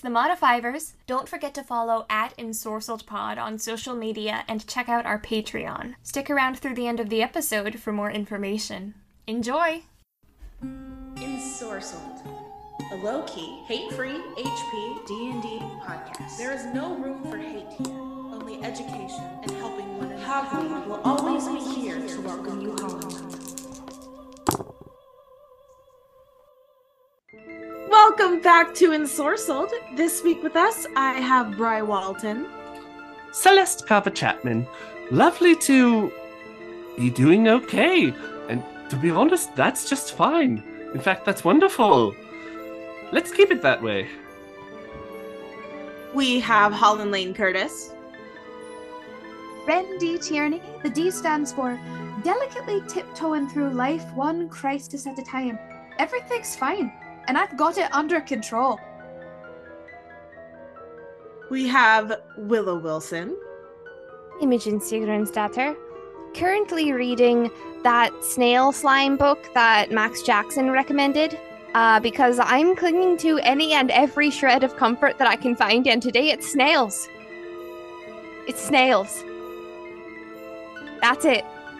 the Modifivers. Don't forget to follow @EnsorcelledPod on social media and check out our Patreon. Stick around through the end of the episode for more information. Enjoy! Ensorcelled, a low-key, hate-free HP D&D podcast. There is no room for hate here, only education and helping one another. Hogweed will always be here to welcome you home. Welcome back to Ensorcelled. This week with us, I have Bry Walton. Celeste Kava Chapman. Lovely to be doing okay. And to be honest, that's just fine. In fact, that's wonderful. Let's keep it that way. We have Holland Lane Curtis. Ren D. Tierney. The D stands for delicately tiptoeing through life one crisis at a time. Everything's fine, and I've got it under control. We have Willow Wilson. Imogen Sigrun's currently reading that snail slime book that Max Jackson recommended, because I'm clinging to any and every shred of comfort that I can find, and today it's snails. It's snails. That's it.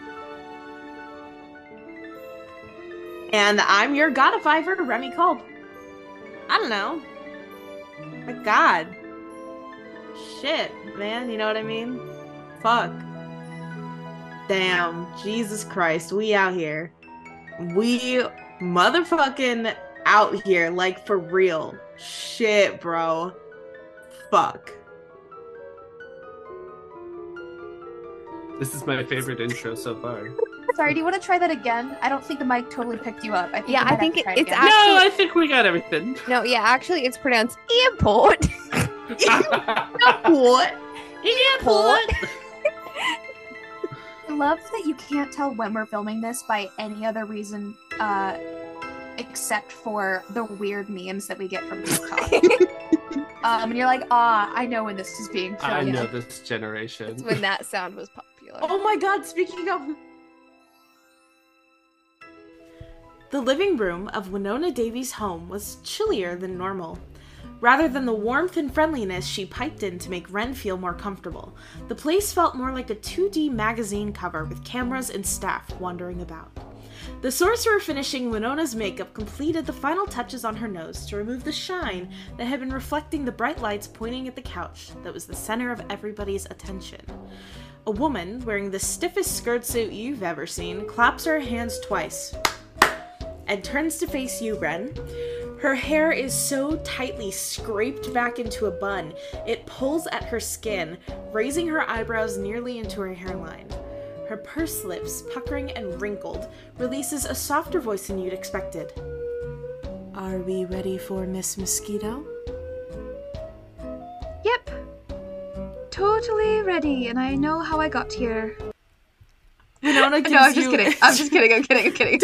And I'm your godifier, Remy Kolb. I don't know. My god. Shit, man, you know what I mean? Fuck. Damn, Jesus Christ, we out here. We motherfucking out here, like for real. Shit, bro. Fuck. This is my favorite intro so far. Sorry, do you want to try that again? I don't think the mic totally picked you up. I think it's actually... No, I think we got everything. No, yeah, actually it's pronounced airport. What? Airport. I love that you can't tell when we're filming this by any other reason except for the weird memes that we get from TikTok. And you're like, I know when this is being filmed. I know this generation. It's when that sound was popular. Oh my god, speaking of... The living room of Winona Davies' home was chillier than normal. Rather than the warmth and friendliness she piped in to make Ren feel more comfortable, the place felt more like a 2D magazine cover with cameras and staff wandering about. The sorcerer finishing Winona's makeup completed the final touches on her nose to remove the shine that had been reflecting the bright lights pointing at the couch that was the center of everybody's attention. A woman, wearing the stiffest skirt suit you've ever seen, claps her hands twice and turns to face you, Ren. Her hair is so tightly scraped back into a bun, it pulls at her skin, raising her eyebrows nearly into her hairline. Her pursed lips, puckering and wrinkled, releases a softer voice than you'd expected. Are we ready for Miss Mosquito? Yep. Totally ready, and I know how I got here. Winona gives No, I'm just kidding. I'm kidding.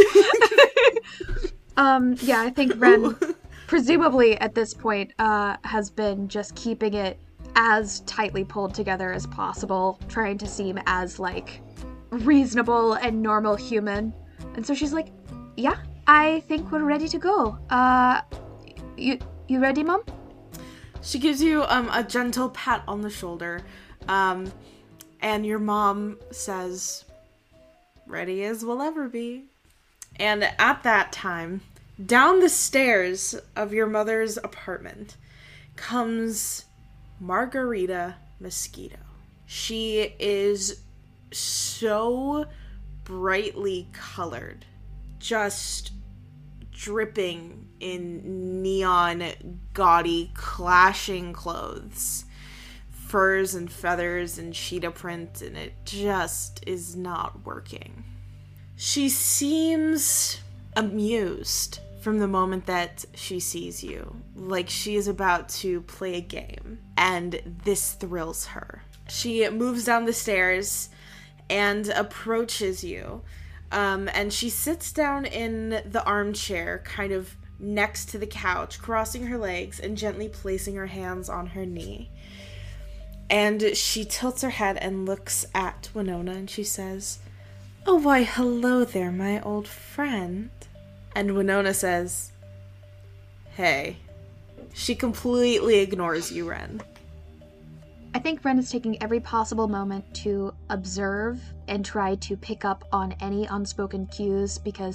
Yeah, I think Ren, presumably at this point, has been just keeping it as tightly pulled together as possible, trying to seem as, like, reasonable and normal human. And so she's like, yeah, I think we're ready to go. You ready, Mom? She gives you a gentle pat on the shoulder, and your mom says, ready as we'll ever be. And at that time, down the stairs of your mother's apartment comes Margarita Mosquito. She is so brightly colored, just dripping in neon, gaudy, clashing clothes, furs and feathers and cheetah print, and it just is not working. She seems amused from the moment that she sees you, like she is about to play a game, and this thrills her. She moves down the stairs and approaches you, and she sits down in the armchair, kind of next to the couch, crossing her legs and gently placing her hands on her knee. And she tilts her head and looks at Winona, and she says, "Oh, why, hello there, my old friend." And Winona says, "Hey, She completely ignores you, Ren. I think Ren is taking every possible moment to observe and try to pick up on any unspoken cues, because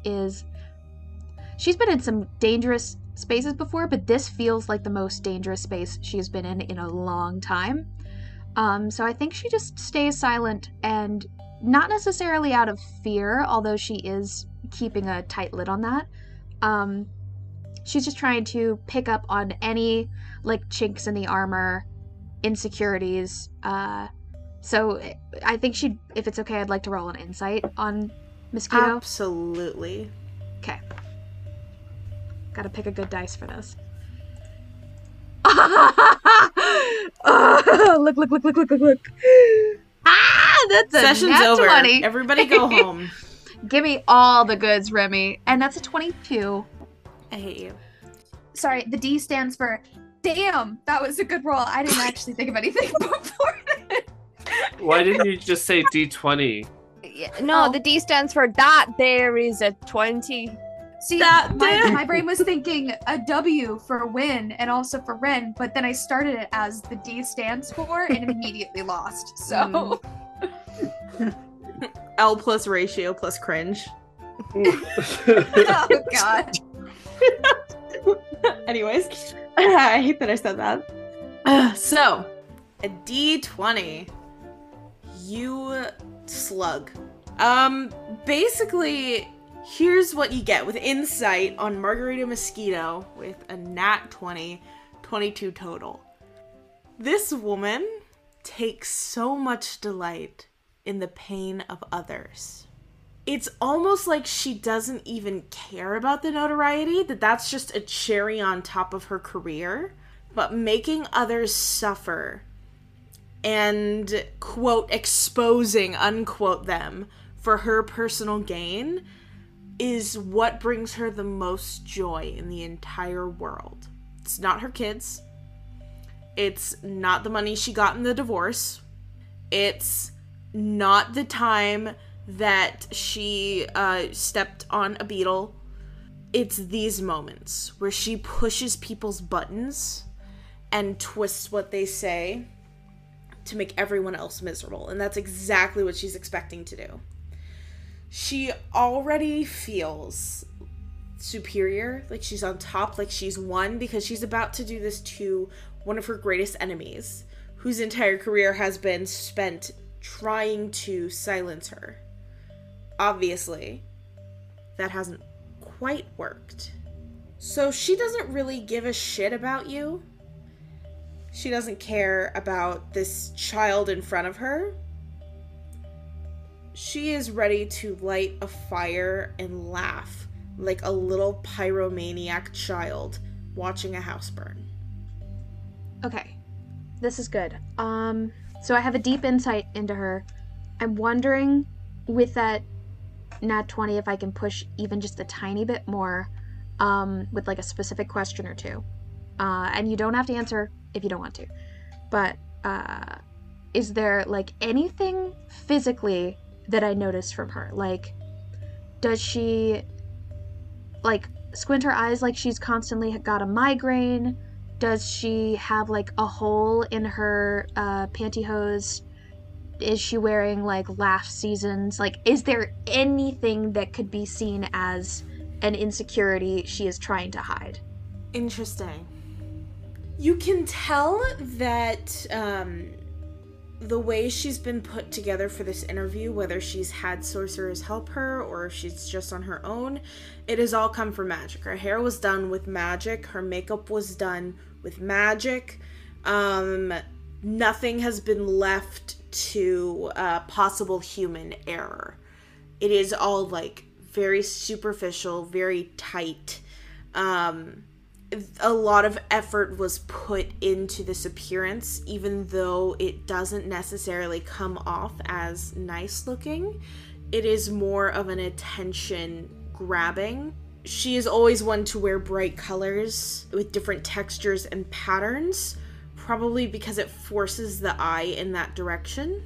she's been in some dangerous spaces before, but this feels like the most dangerous space she's been in a long time. So I think she just stays silent, and not necessarily out of fear, although she is keeping a tight lid on that. She's just trying to pick up on any, like, chinks in the armor, insecurities. So I think if it's okay, I'd like to roll an insight on Mosquito. Absolutely. Okay. Gotta pick a good dice for this. Look. Ah, that's a Session's nat over. 20. Everybody go home. Give me all the goods, Remy. And that's a 22. I hate you. Sorry, the D stands for damn, that was a good roll. I didn't actually think of anything before that. Why didn't you just say D20? No, the D stands for that there is a 20. See, my brain was thinking a W for win and also for Ren, but then I started it as the D stands for and immediately lost. So L plus ratio plus cringe. oh god. Anyways, I hate that I said that. So, a D20. You slug. Basically, here's what you get with insight on Margarita Mosquito with a nat 20, 22 total. This woman takes so much delight in the pain of others. It's almost like she doesn't even care about the notoriety, that's just a cherry on top of her career. But making others suffer and, quote, exposing, unquote, them for her personal gain is what brings her the most joy in the entire world. It's not her kids. It's not the money she got in the divorce. It's not the time that she stepped on a beetle. It's these moments where she pushes people's buttons and twists what they say to make everyone else miserable. And that's exactly what she's expecting to do. She already feels superior, like she's on top, like she's won, because she's about to do this to one of her greatest enemies, whose entire career has been spent trying to silence her. Obviously, that hasn't quite worked. So she doesn't really give a shit about you. She doesn't care about this child in front of her. She is ready to light a fire and laugh like a little pyromaniac child watching a house burn. Okay, this is good. So I have a deep insight into her. I'm wondering, with that nat 20, if I can push even just a tiny bit more, with like a specific question or two. And you don't have to answer if you don't want to. But, is there like anything physically that I noticed from her? Like, does she like squint her eyes like she's constantly got a migraine? Does she have like a hole in her pantyhose? Is she wearing like laugh seasons? Like, is there anything that could be seen as an insecurity she is trying to hide? Interesting. You can tell that the way she's been put together for this interview, whether she's had sorcerers help her or if she's just on her own, it has all come from magic. Her hair was done with magic. Her makeup was done with magic. Nothing has been left to possible human error. It is all like very superficial, very tight. A lot of effort was put into this appearance, even though it doesn't necessarily come off as nice looking. It is more of an attention grabbing. She is always one to wear bright colors with different textures and patterns, probably because it forces the eye in that direction.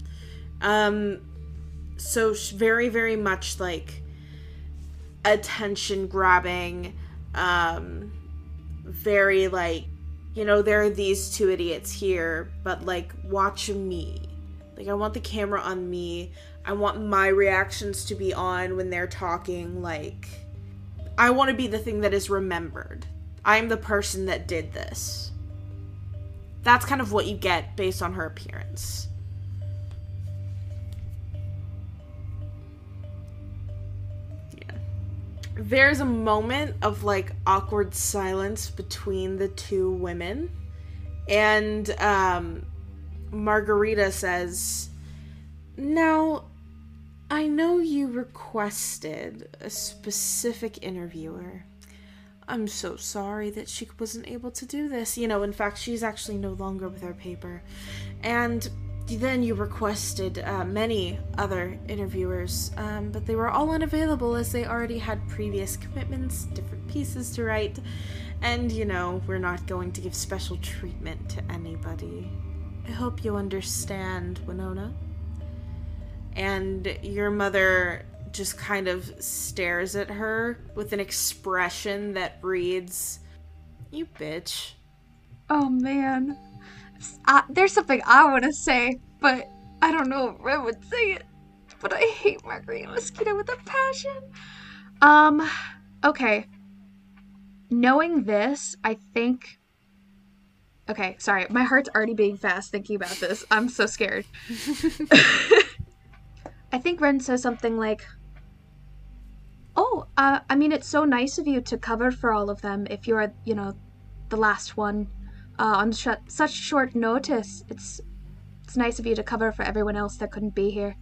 So very, very much like attention grabbing, very like, you know, there are these two idiots here, but like, watch me. Like, I want the camera on me. I want my reactions to be on when they're talking. Like, I want to be the thing that is remembered. I'm the person that did this. That's kind of what you get based on her appearance. Yeah. There's a moment of, like, awkward silence between the two women. And, Margarita says, "Now, I know you requested a specific interviewer. I'm so sorry that she wasn't able to do this. You know, in fact, she's actually no longer with our paper. And then you requested many other interviewers, but they were all unavailable as they already had previous commitments, different pieces to write. And, you know, we're not going to give special treatment to anybody. I hope you understand, Winona." And your mother just kind of stares at her with an expression that reads, "You bitch." Oh man. There's something I want to say, but I don't know if Ren would say it. But I hate Margarita Mosquito with a passion. Okay. Knowing this, I think... Okay, sorry. My heart's already beating fast thinking about this. I'm so scared. I think Ren says something like, "Oh, I mean, it's so nice of you to cover for all of them if you're, you know, the last one. On such short notice, it's nice of you to cover for everyone else that couldn't be here."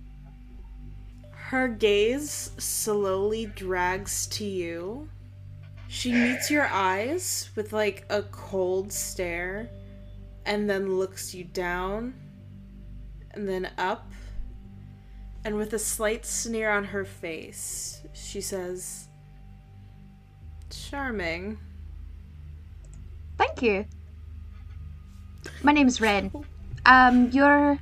Her gaze slowly drags to you. She meets your eyes with, like, a cold stare, and then looks you down, and then up. And with a slight sneer on her face, she says, "Charming." Thank you. My name's Ren. You're,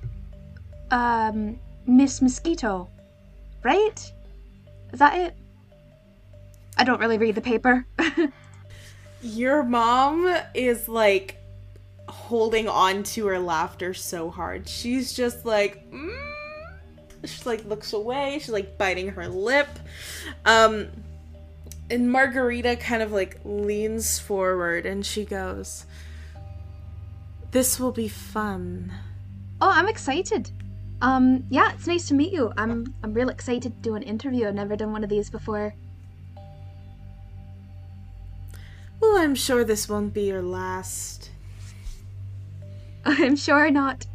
Miss Mosquito, right? Is that it? I don't really read the paper. Your mom is, like, holding on to her laughter so hard. She's just like, She, like, looks away. She's, like, biting her lip. And Margarita kind of, like, leans forward and she goes, "This will be fun." Oh, I'm excited. Yeah, it's nice to meet you. I'm real excited to do an interview. I've never done one of these before. Well, I'm sure this won't be your last. I'm sure not.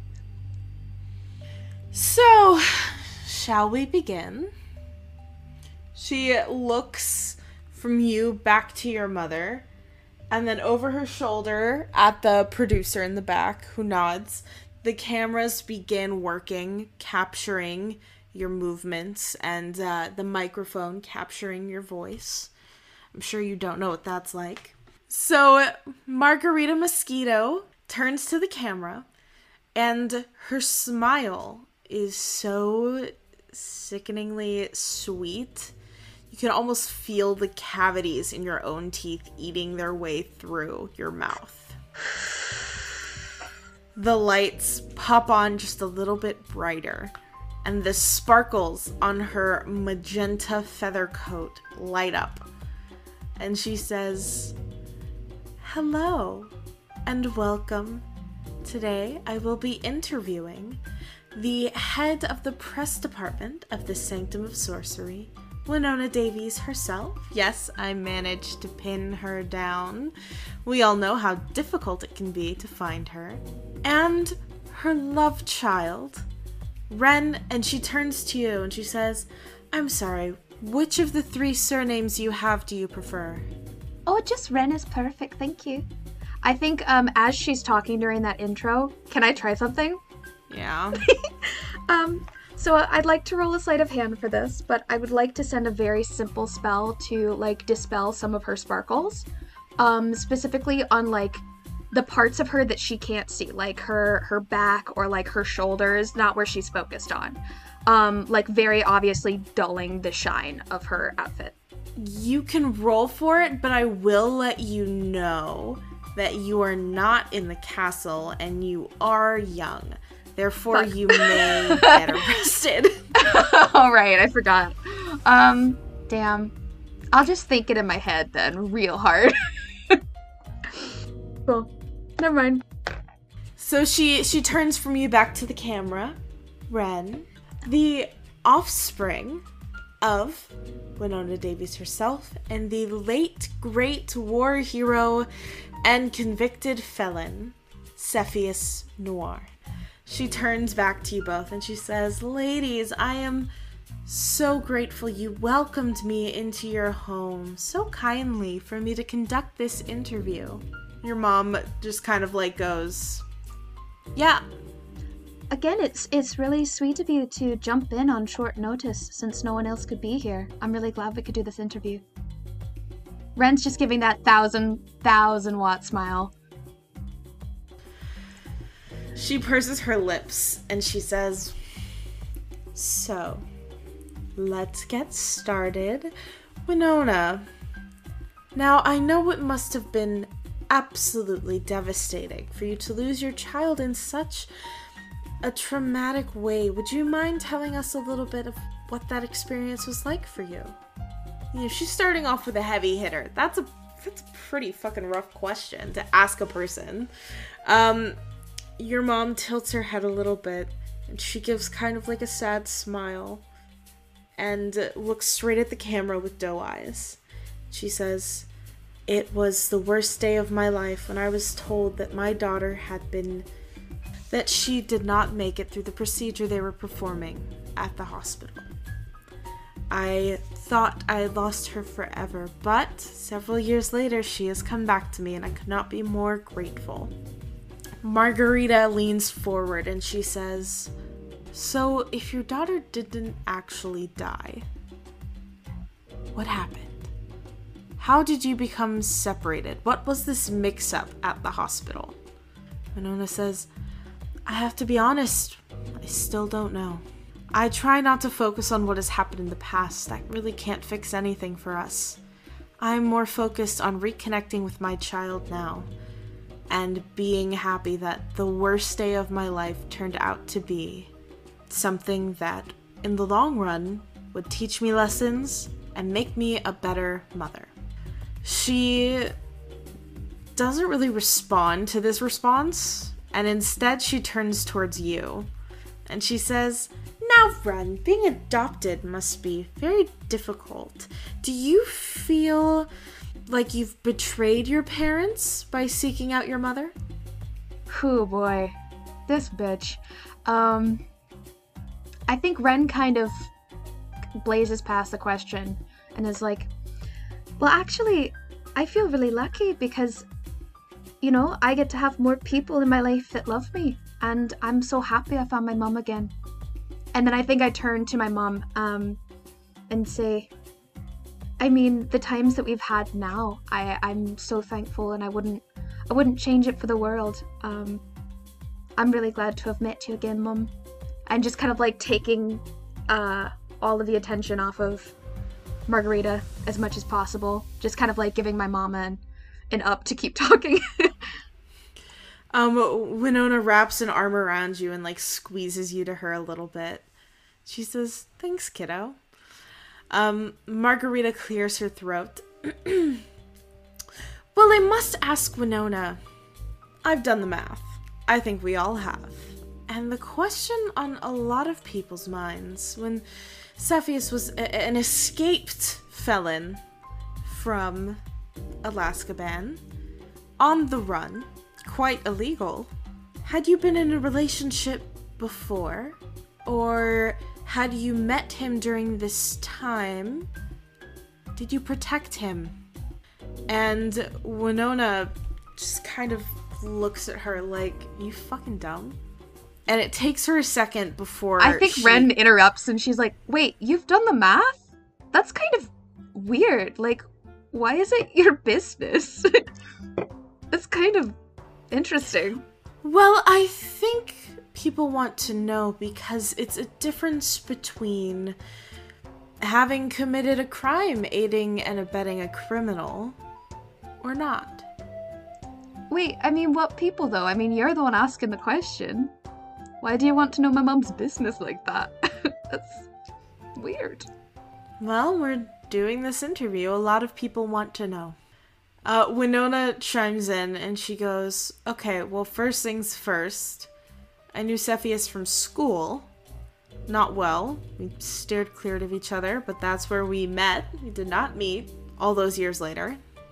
So, shall we begin? She looks from you back to your mother, and then over her shoulder at the producer in the back, who nods. The cameras begin working, capturing your movements, and the microphone capturing your voice. I'm sure you don't know what that's like. So, Margarita Mosquito turns to the camera, and her smile is so sickeningly sweet. You can almost feel the cavities in your own teeth eating their way through your mouth. The lights pop on just a little bit brighter, and the sparkles on her magenta feather coat light up. And she says, "Hello, and welcome. Today I will be interviewing the head of the press department of the Sanctum of Sorcery, Winona Davies herself. Yes, I managed to pin her down. We all know how difficult it can be to find her. And her love child, Ren," and she turns to you and she says, "I'm sorry, which of the 3 surnames you have do you prefer?" Oh, just Ren is perfect, thank you. I think as she's talking during that intro, can I try something? Yeah. So I'd like to roll a sleight of hand for this, but I would like to send a very simple spell to, like, dispel some of her sparkles. Specifically on, like, the parts of her that she can't see, like her back or, like, her shoulders, not where she's focused on. Like, very obviously dulling the shine of her outfit. You can roll for it, but I will let you know that you are not in the castle and you are young. Therefore, you may get arrested. All right, I forgot. Damn. I'll just think it in my head then, real hard. Cool. Never mind. So she turns from you back to the camera. Ren, the offspring of Winona Davies herself and the late great war hero and convicted felon, Cepheus Noir. She turns back to you both and she says, "Ladies, I am so grateful you welcomed me into your home so kindly for me to conduct this interview." Your mom just kind of like goes, "Yeah." Again, it's really sweet of you to jump in on short notice since no one else could be here. I'm really glad we could do this interview. Ren's just giving that thousand watt smile. She purses her lips and she says, "So, let's get started. Winona, now I know it must have been absolutely devastating for you to lose your child in such a traumatic way. Would you mind telling us a little bit of what that experience was like for you?" You know, she's starting off with a heavy hitter. That's a pretty fucking rough question to ask a person. Your mom tilts her head a little bit, and she gives kind of like a sad smile, and looks straight at the camera with doe eyes. She says, "It was the worst day of my life when I was told that my daughter that she did not make it through the procedure they were performing at the hospital. I thought I had lost her forever, but several years later she has come back to me and I could not be more grateful." Margarita leans forward and she says, "So if your daughter didn't actually die, what happened? How did you become separated? What was this mix-up at the hospital?" Winona says, "I have to be honest, I still don't know. I try not to focus on what has happened in the past. That really can't fix anything for us. I'm more focused on reconnecting with my child now and being happy that the worst day of my life turned out to be something that, in the long run, would teach me lessons and make me a better mother." She doesn't really respond to this response, and instead she turns towards you, and she says, "Now, Ren, being adopted must be very difficult. Do you feel like you've betrayed your parents by seeking out your mother?" Whew, boy. This bitch. I think Ren kind of blazes past the question and is like, "Well, actually, I feel really lucky because, you know, I get to have more people in my life that love me, and I'm so happy I found my mom again." And then I think I turn to my mom and say, "I mean, the times that we've had now, I'm so thankful, and I wouldn't change it for the world. I'm really glad to have met you again, Mum." And just kind of like taking all of the attention off of Margarita as much as possible. Just kind of like giving my mama an up to keep talking. Winona wraps an arm around you and like squeezes you to her a little bit. She says, "Thanks, kiddo." Margarita clears her throat. "Well, I must ask Winona. I've done the math. I think we all have. And the question on a lot of people's minds, when Cepheus was an escaped felon from Alaskaban, on the run, quite illegal, had you been in a relationship before? Or had you met him during this time? Did you protect him?" And Winona just kind of looks at her like, "You fucking dumb?" And it takes her a second before I think Ren interrupts and she's like, "Wait, you've done the math? That's kind of weird. Like, why is it your business?" It's kind of interesting. Well, I think people want to know because it's a difference between having committed a crime, aiding and abetting a criminal, or not. Wait, I mean, what people though? I mean, you're the one asking the question. Why do you want to know my mom's business like that? That's weird. Well, we're doing this interview. A lot of people want to know. Winona chimes in and she goes, okay, well, first things first. I knew Cepheus from school. Not well. We steered clear of each other, but that's where we met. We did not meet all those years later.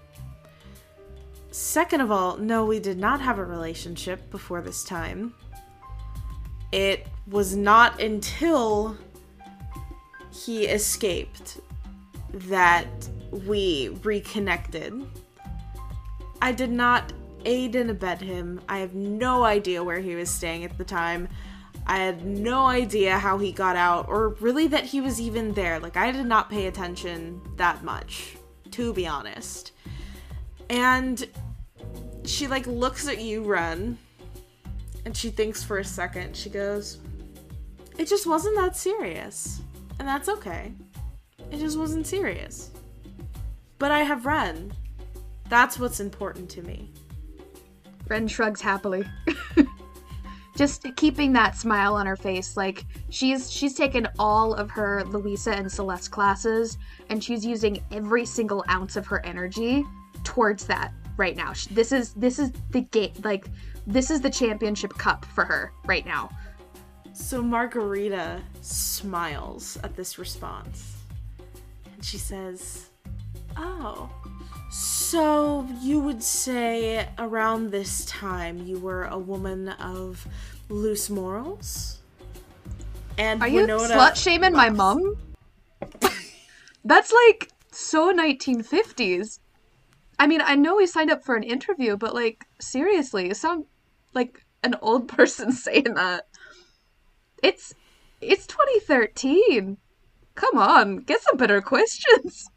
Second of all, no, we did not have a relationship before this time. It was not until he escaped that we reconnected. I did not aid and abet him. I have no idea where he was staying at the time. I had no idea how he got out, or really that he was even there. Like, I did not pay attention that much, to be honest. And she, like, looks at you, Ren, and she thinks for a second. She goes, it just wasn't that serious. And that's okay. It just wasn't serious. But I have Ren. That's what's important to me. Ren shrugs happily. Just keeping that smile on her face. Like, she's taken all of her Louisa and Celeste classes, and she's using every single ounce of her energy towards that right now. This is the game. Like, this is the championship cup for her right now. So Margarita smiles at this response. And she says, oh, so you would say around this time you were a woman of loose morals? And are you slut-shaming my mom? That's like so 1950s. I mean, I know we signed up for an interview, but like, seriously, you sound like an old person saying that. It's 2013. Come on, get some better questions.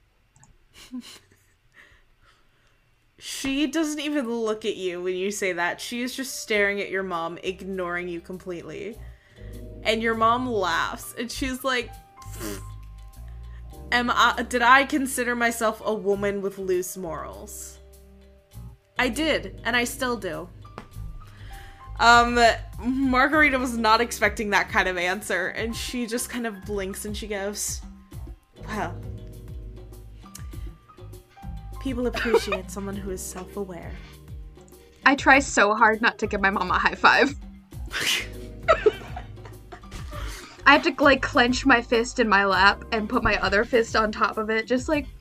She doesn't even look at you when you say that. She is just staring at your mom, ignoring you completely. And your mom laughs, and she's like, did I consider myself a woman with loose morals? I did, and I still do. Margarita was not expecting that kind of answer, and she just kind of blinks and she goes, well, people appreciate someone who is self-aware. I try so hard not to give my mom a high five. I have to, like, clench my fist in my lap and put my other fist on top of it, just like...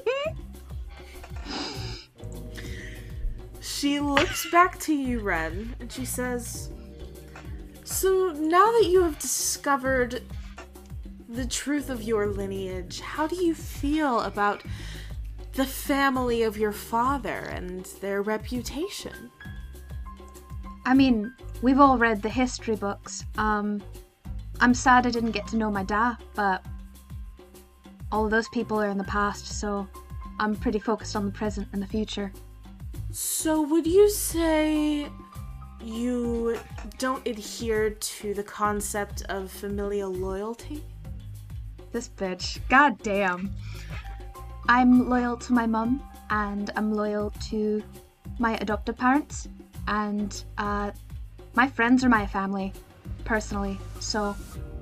She looks back to you, Ren, and she says, so now that you have discovered the truth of your lineage, how do you feel about the family of your father and their reputation? I mean, we've all read the history books. I'm sad I didn't get to know my dad, but all of those people are in the past, so I'm pretty focused on the present and the future. So would you say you don't adhere to the concept of familial loyalty? This bitch. God damn. I'm loyal to my mum, and I'm loyal to my adoptive parents, and my friends are my family, personally. So,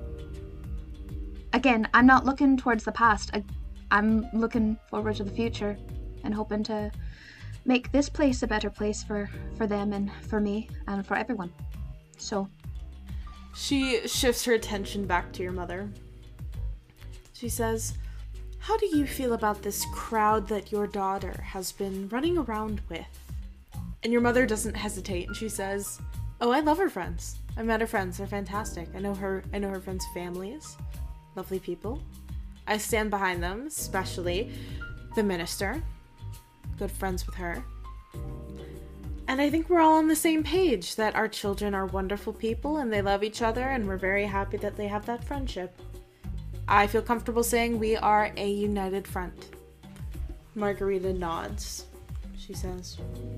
again, I'm not looking towards the past. I'm looking forward to the future and hoping to make this place a better place for them and for me and for everyone. So, she shifts her attention back to your mother. She says, how do you feel about this crowd that your daughter has been running around with? And your mother doesn't hesitate, and she says, oh, I love her friends. I've met her friends. They're fantastic. I know her friends' families. Lovely people. I stand behind them, especially the minister. Good friends with her. And I think we're all on the same page, that our children are wonderful people and they love each other, and we're very happy that they have that friendship. I feel comfortable saying we are a united front. Margarita nods. She says,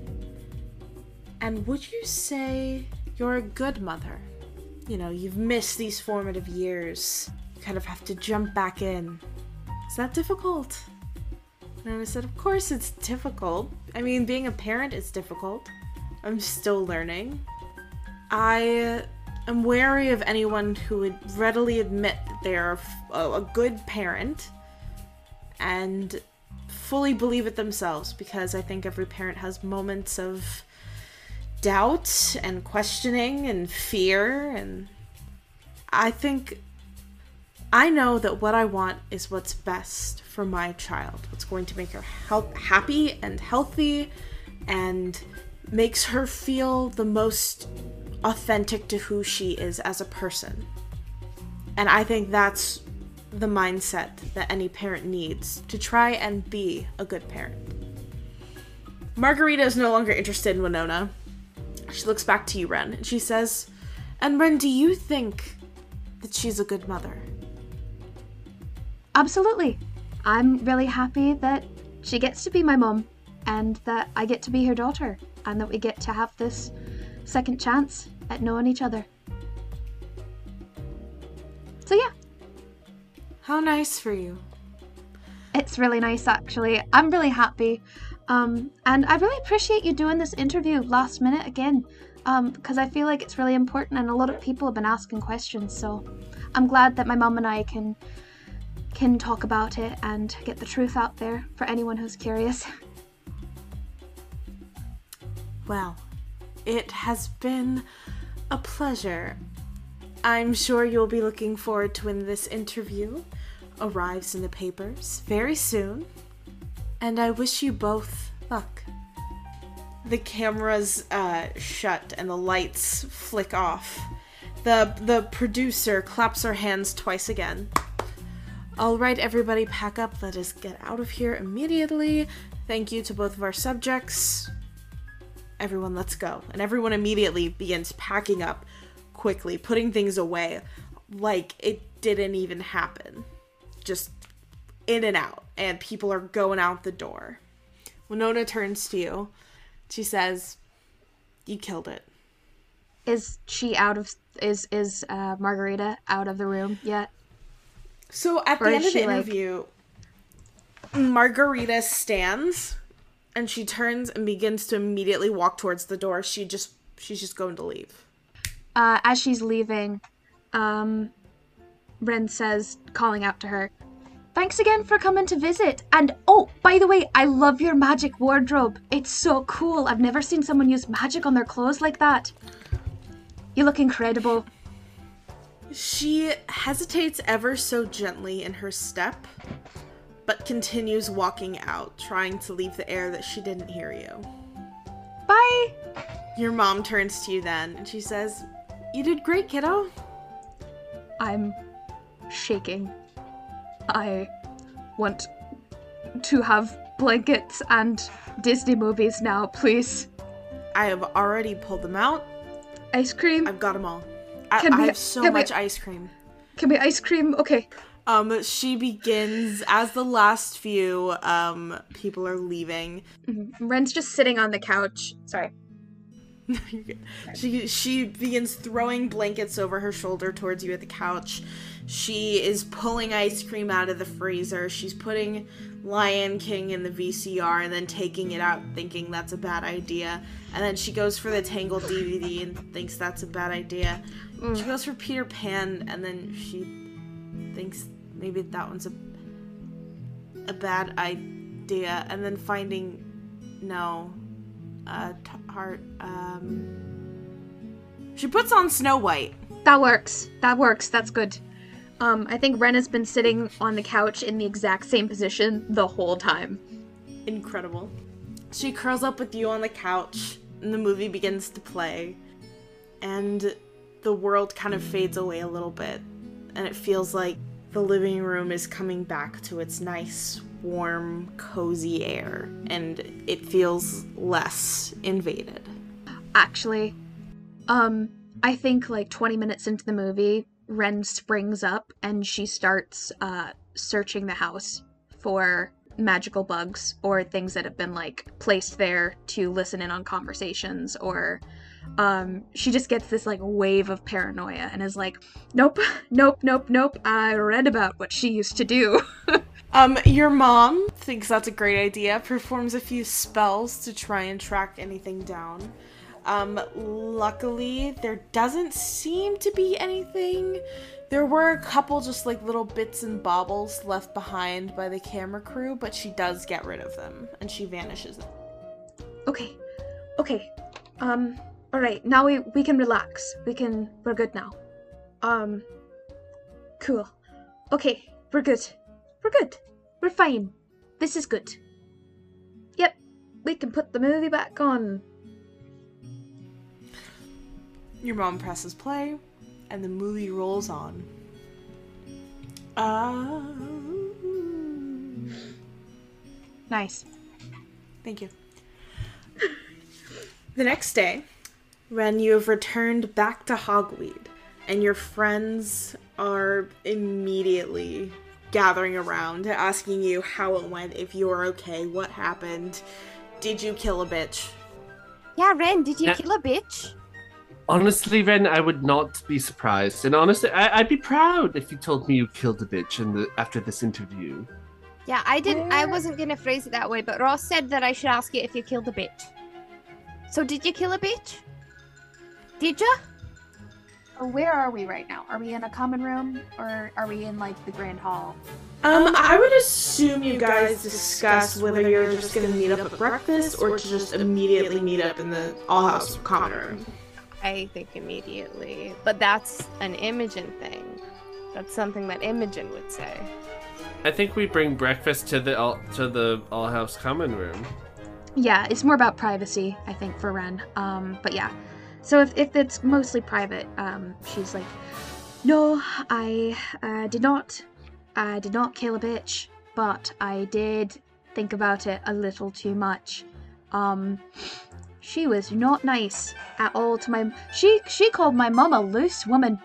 and would you say you're a good mother? You know, you've missed these formative years. You kind of have to jump back in. Is that difficult? And I said, of course it's difficult. I mean, being a parent is difficult. I'm still learning. I am wary of anyone who would readily admit that they are a good parent and fully believe it themselves, because I think every parent has moments of doubt and questioning and fear, and I know that what I want is what's best for my child, what's going to make her happy and healthy and makes her feel the most authentic to who she is as a person. And I think that's the mindset that any parent needs to try and be a good parent. Margarita is no longer interested in Winona. She looks back to you, Ren, and she says, and Ren, do you think that she's a good mother? Absolutely. I'm really happy that she gets to be my mom, and that I get to be her daughter, and that we get to have this second chance at knowing each other. So yeah. How nice for you. It's really nice, actually. I'm really happy. And I really appreciate you doing this interview last minute again, because I feel like it's really important, and a lot of people have been asking questions, so I'm glad that my mom and I can talk about it and get the truth out there for anyone who's curious. Well, it has been a pleasure. I'm sure you'll be looking forward to when this interview arrives in the papers very soon. And I wish you both luck. The cameras shut and the lights flick off. The producer claps her hands twice again. All right, everybody, pack up. Let us get out of here immediately. Thank you to both of our subjects. Everyone, let's go. And everyone immediately begins packing up quickly, putting things away like it didn't even happen. Just in and out. And people are going out the door. Winona turns to you. She says, you killed it. Is she out of... Is Margarita out of the room yet? So at the end of the interview, Margarita stands and she turns and begins to immediately walk towards the door. She's just going to leave. As she's leaving, Ren says, calling out to her, thanks again for coming to visit. And oh, by the way, I love your magic wardrobe. It's so cool. I've never seen someone use magic on their clothes like that. You look incredible. She hesitates ever so gently in her step, but continues walking out, trying to leave the air that she didn't hear you. Bye! Your mom turns to you then, and she says, you did great, kiddo. I'm shaking. I want to have blankets and Disney movies now, please. I have already pulled them out. Ice cream? I've got them all. I have so much ice cream. Can we ice cream? Okay. She begins, as the last few, people are leaving. Mm-hmm. Ren's just sitting on the couch. Sorry. She begins throwing blankets over her shoulder towards you at the couch. She is pulling ice cream out of the freezer. She's putting Lion King in the VCR and then taking it out thinking that's a bad idea. And then she goes for the Tangled DVD and thinks that's a bad idea. She goes for Peter Pan and then she thinks maybe that one's a bad idea. And then finding she puts on Snow White. That works. That's good. I think Ren has been sitting on the couch in the exact same position the whole time. Incredible. She curls up with you on the couch, and the movie begins to play, and the world kind of fades away a little bit, and it feels like the living room is coming back to its nice, warm, cozy air, and it feels less invaded. Actually, I think like 20 minutes into the movie, Ren springs up and she starts searching the house for magical bugs or things that have been like placed there to listen in on conversations, or she just gets this like wave of paranoia and is like, nope, I read about what she used to do. Your mom thinks that's a great idea, performs a few spells to try and track anything down. Luckily, there doesn't seem to be anything. There were a couple just like little bits and baubles left behind by the camera crew, but she does get rid of them, and she vanishes. Okay. Alright, now we can relax. We're good now. Cool. Okay, we're good. We're fine. This is good. Yep, we can put the movie back on. Your mom presses play, and the movie rolls on. Nice. Thank you. The next day, Ren, you have returned back to Hogweed, and your friends are immediately gathering around, asking you how it went, if you were okay, what happened, did you kill a bitch? Yeah, Ren, did you kill a bitch? Honestly, Ren, I would not be surprised. And honestly, I'd be proud if you told me you killed a bitch after this interview. Yeah, I wasn't gonna phrase it that way, but Ross said that I should ask you if you killed a bitch. So did you kill a bitch? Did ya? Where are we right now? Are we in a common room or are we in like the grand hall? I would assume you guys discuss whether you're just gonna meet up at breakfast or to just immediately meet up in the All House common room. I think immediately, but that's an Imogen thing. That's something that Imogen would say. I think we bring breakfast to the All House common room. Yeah, it's more about privacy, I think, for Ren. But yeah. So if it's mostly private, she's like, no, I did not kill a bitch, but I did think about it a little too much. She was not nice at all to my... She called my mum a loose woman.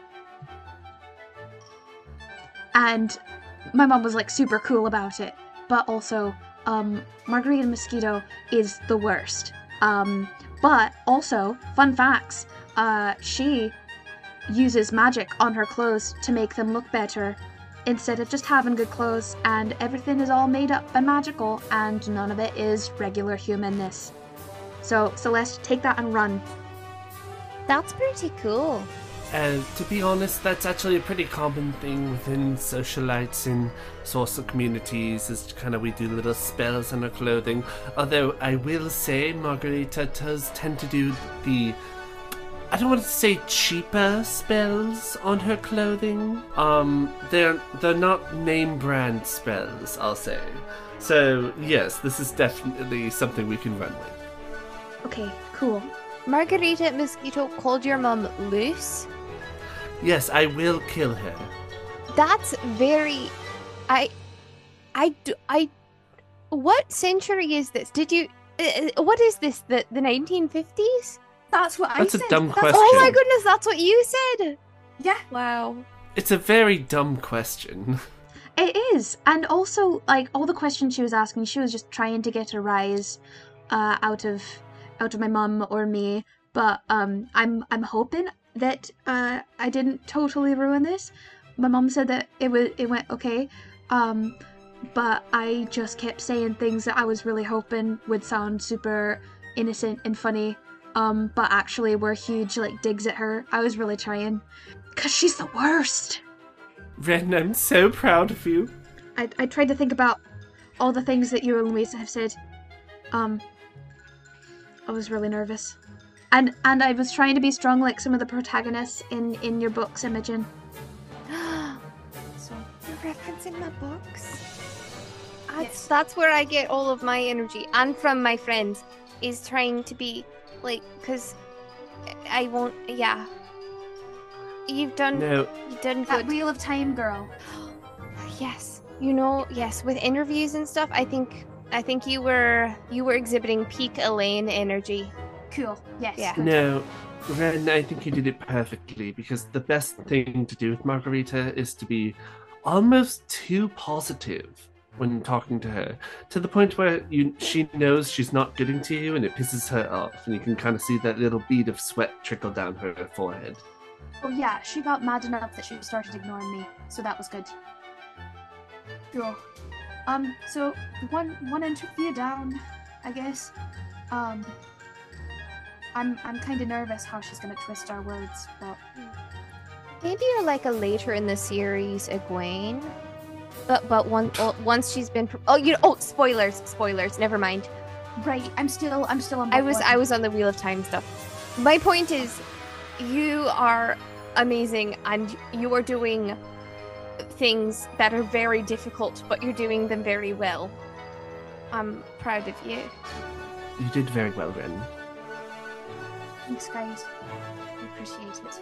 And my mum was like super cool about it. But also, Margarita Mosquito is the worst. But also, fun facts, she uses magic on her clothes to make them look better instead of just having good clothes, and everything is all made up and magical, and none of it is regular humanness. So, Celeste, take that and run. That's pretty cool. To be honest, that's actually a pretty common thing within socialites in social communities, is kind of we do little spells on our clothing. Although I will say Margarita does tend to do the, I don't want to say cheaper spells on her clothing. They're not name brand spells, I'll say. So yes, this is definitely something we can run with. Okay, cool. Margarita Mosquito called your mum loose? Yes, I will kill her. That's very... What century is this? Did you... what is this? The 1950s? That's what I said. That's a dumb question. Oh my goodness, that's what you said! Yeah. Wow. It's a very dumb question. It is. And also, like, all the questions she was asking, she was just trying to get a rise out of my mum or me. But I'm hoping that I didn't totally ruin this. My mum said that it went okay. But I just kept saying things that I was really hoping would sound super innocent and funny. But actually were huge, like, digs at her. I was really trying. 'Cause she's the worst. Ren, I'm so proud of you. I tried to think about all the things that you and Louisa have said. I was really nervous. And I was trying to be strong like some of the protagonists in your books, Imogen. So you're referencing my books? That's where I get all of my energy, and from my friends, is trying to be, like, because I won't, yeah. You've done good. That Wheel of Time girl. Yes. Yes, with interviews and stuff, I think you were exhibiting peak Elaine energy. Cool. Yes. Yeah. No, Ren, I think you did it perfectly, because the best thing to do with Margarita is to be almost too positive when talking to her, to the point where she knows she's not getting to you and it pisses her off, and you can kind of see that little bead of sweat trickle down her forehead. Oh yeah, she got mad enough that she started ignoring me, so that was good. Cool. So one interview down, I guess. I'm kind of nervous how she's gonna twist our words, but Maybe you're like a later in the series Egwene. But once she's been spoilers. Never mind. right. I'm still on. I was on the Wheel of Time stuff. My point is, you are amazing, and you are doing things that are very difficult, but you're doing them very well. I'm proud of you. You did very well, Ren. Thanks, guys. I appreciate it.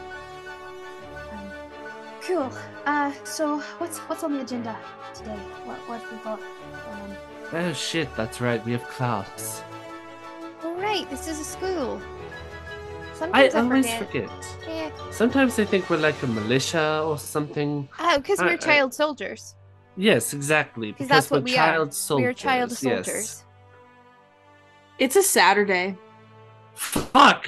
Cool. So what's on the agenda today? What have we got going on? Oh shit, that's right, we have class. All right, this is a school. I Sometimes I always forget. forget. Yeah. Sometimes I think we're like a militia or something. Oh, because we're child soldiers. Yes, exactly. Because that's what we're we child are. soldiers. We're child yes. soldiers. It's a Saturday. Fuck!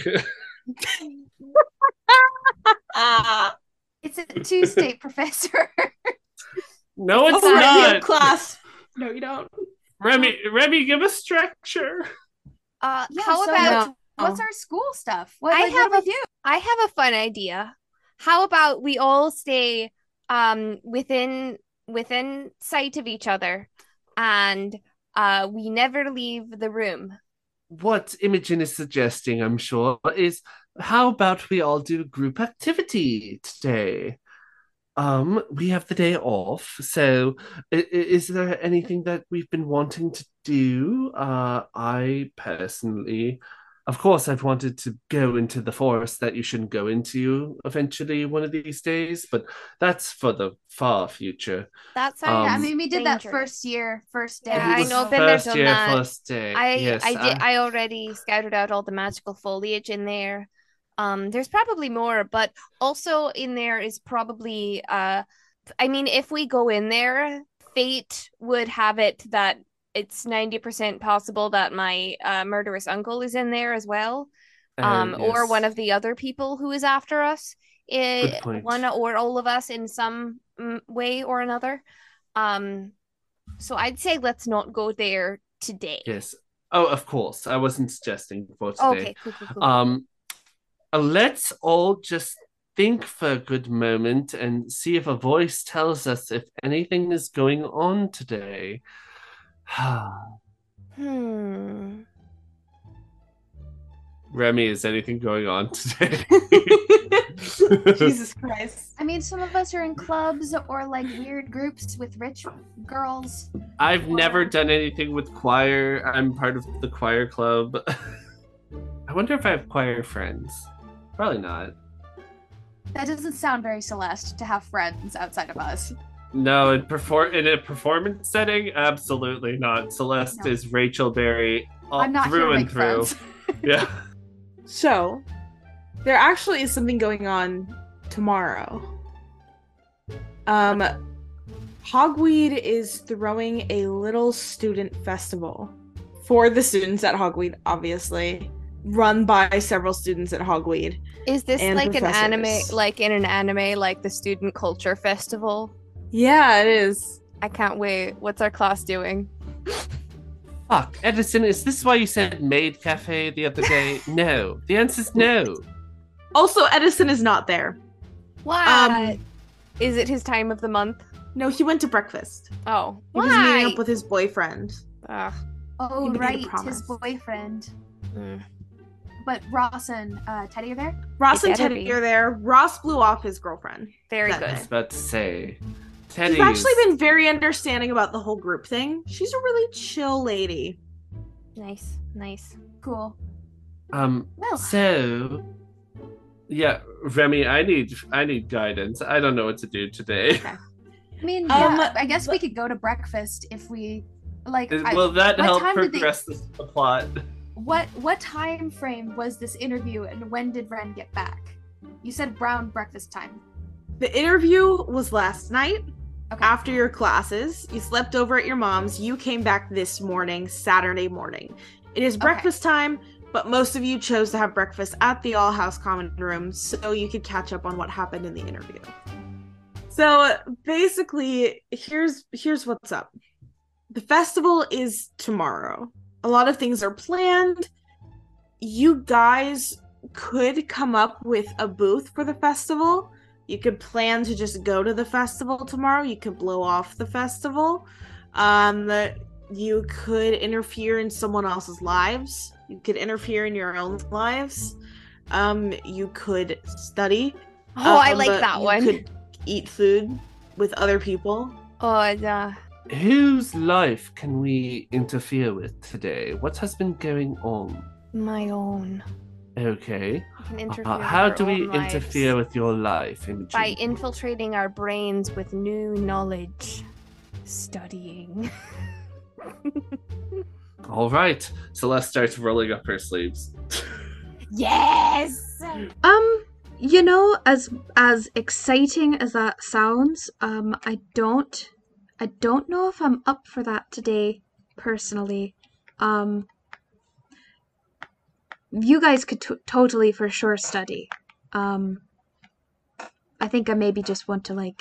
It's a Tuesday, Professor. No, it's Oh, right, we have not! class. No, you don't. Remy, give us structure. Yeah, How so about what's our school stuff? I What have do we do? I have a fun idea. How about we all stay within sight of each other, and we never leave the room. What Imogen is suggesting, I'm sure, is how about we all do group activity today? We have the day off, so is there anything that we've been wanting to do? I personally, of course, I've wanted to go into the forest that you shouldn't go into eventually one of these days, but that's for the far future. That Yeah, sounds I mean, we did that dangerous. first day. Yeah, It I was know, been there, first done year, that. first day. I Yes, did. I already scouted out all the magical foliage in there. There's probably more, but also in there is probably I mean, if we go in there, fate would have it that it's 90% possible that my murderous uncle is in there as well. Or yes. one of the other people who is after us. Good point. One or all of us in some way or another. So I'd say let's not go there today. Yes. Oh, of course. I wasn't suggesting for today. Okay, cool. Let's all just think for a good moment and see if a voice tells us if anything is going on today. Remy, is anything going on today? Jesus Christ. I mean, some of us are in clubs or like weird groups with rich girls. I've never done anything with choir. I'm part of the choir club. I wonder if I have choir friends. Probably not. That doesn't sound very Celeste to have friends outside of us. No, in a performance setting, absolutely not. Celeste No. is Rachel Berry I'm not here through to and make through. friends. Yeah. So, there actually is something going on tomorrow. Hogweed is throwing a little student festival for the students at Hogweed, obviously, run by several students at Hogweed. Is this And like professors. an anime, like in an anime, like the Student Culture Festival? Yeah, it is. I can't wait. What's our class doing? Fuck, Edison, is this why you said Maid Cafe the other day? No. The answer's no. Also, Edison is not there. What? Is it his time of the month? No, he went to breakfast. Oh, He was meeting up with his boyfriend. Ugh. Oh, He made a right, his promise. boyfriend. Mm. But Ross and Teddy are there? Ross They and better Teddy be. are there. Ross blew off his girlfriend. Very That good. I was about to say. Teddy's... He's actually been very understanding about the whole group thing. She's a really chill lady. Nice. Cool. Oh. Well, So... Yeah, Remy, I need guidance. I don't know what to do today. I mean, Um, yeah, I guess we could go to breakfast if we like. Will that what help time did they- progress the plot? What time frame was this interview, and when did Ren get back? You said brown breakfast time. The interview was last night Okay. after your classes. You slept over at your mom's. You came back this morning, Saturday morning. It is breakfast time, but most of you chose to have breakfast at the All House Common Room so you could catch up on what happened in the interview. So basically, here's what's up. The festival is tomorrow. A lot of things are planned. You guys could come up with a booth for the festival. You could plan to just go to the festival tomorrow. You could blow off the festival. You could interfere in someone else's lives. You could interfere in your own lives. You could study. Oh, I like that one. You could eat food with other people. Oh, yeah. Whose life can we interfere with today? What has been going on? My own. Okay. We can interfere with How our do we own lives interfere with your life, Imogen? by infiltrating our brains with new knowledge. Studying. All right. Celeste starts rolling up her sleeves. Yes! You know, as exciting as that sounds, I don't know if I'm up for that today, personally. You guys could totally for sure study. I think I maybe just want to, like,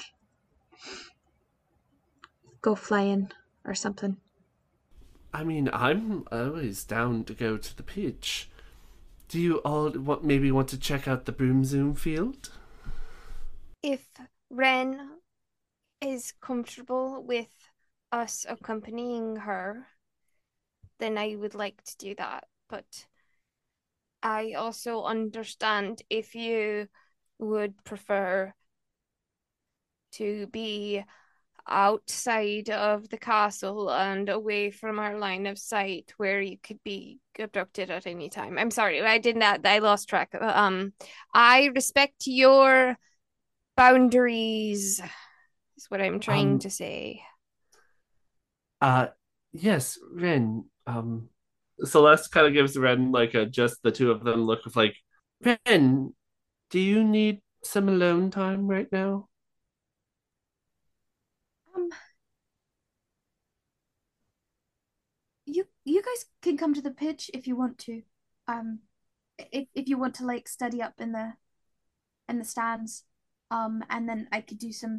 go flying or something. I mean, I'm always down to go to the pitch. Do you all maybe want to check out the Boom Zoom field? If Ren is comfortable with us accompanying her, then I would like to do that. But I also understand if you would prefer to be outside of the castle and away from our line of sight where you could be abducted at any time. I'm sorry, I lost track. I respect your boundaries is what I'm trying to say. Yes, Ren. Celeste kind of gives Ren like just the two of them look of like, Ren, do you need some alone time right now? You guys can come to the pitch if you want to. If you want to, like, study up in the stands, and then I could do some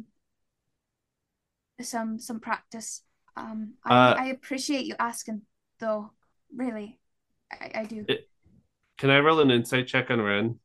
practice. I appreciate you asking, though. Really, I do. Can I roll an insight check on Ren?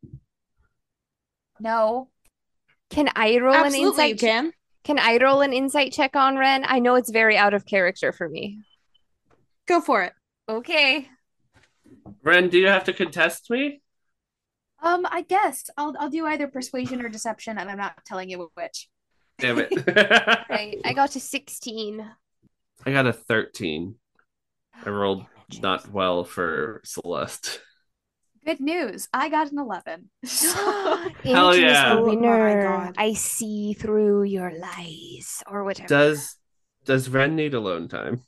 No. Can I roll Absolutely, an insight? you can. Can I roll an insight check on Ren? I know it's very out of character for me. Go for it. Okay. Ren, do you have to contest me? I guess I'll do either persuasion or deception, and I'm not telling you which. Damn it. Right. I got to 16. I got a 13. I rolled not well for Celeste. Good news. I got an 11. Hell yeah. The Oh my winner. God. I see through your lies or whatever. Does Ren need alone time?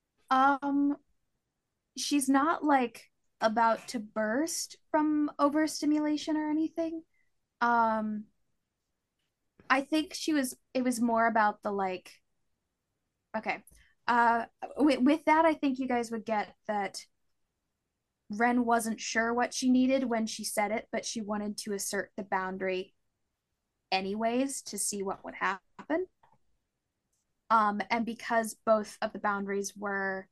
She's not, like, about to burst from overstimulation or anything. I think it was more about the, like, okay. With that, I think you guys would get that Ren wasn't sure what she needed when she said it, but she wanted to assert the boundary anyways to see what would happen. And because both of the boundaries were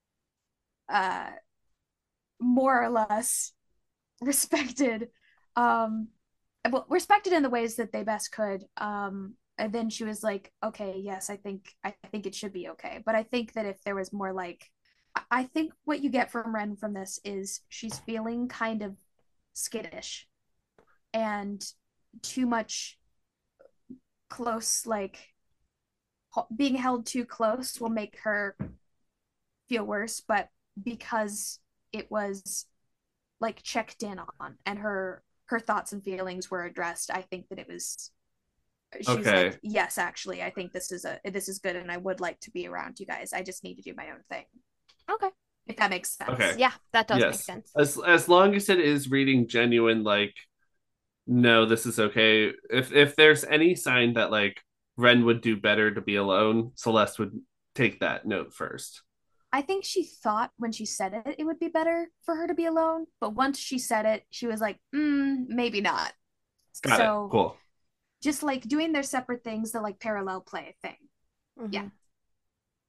more or less respected, respected in the ways that they best could, and then she was like, okay, yes, I think it should be okay. But I think that if there was more, like, I think what you get from Ren from this is she's feeling kind of skittish, and too much close, like, being held too close will make her feel worse. But because it was, like, checked in on and her thoughts and feelings were addressed, I think that it was, she's Okay. like, yes, actually, I think this is good, and I would like to be around you guys. I just need to do my own thing. Okay. If that makes sense. Okay. Yeah, that does Yes. make sense. As long as it is reading genuine, like, no, this is okay. If there's any sign that, like, Ren would do better to be alone, Celeste would take that note first. I think she thought when she said it would be better for her to be alone, but once she said it, she was like, maybe not. Got it. Cool. Just, like, doing their separate things, the, like, parallel play thing. Mhm. Yeah.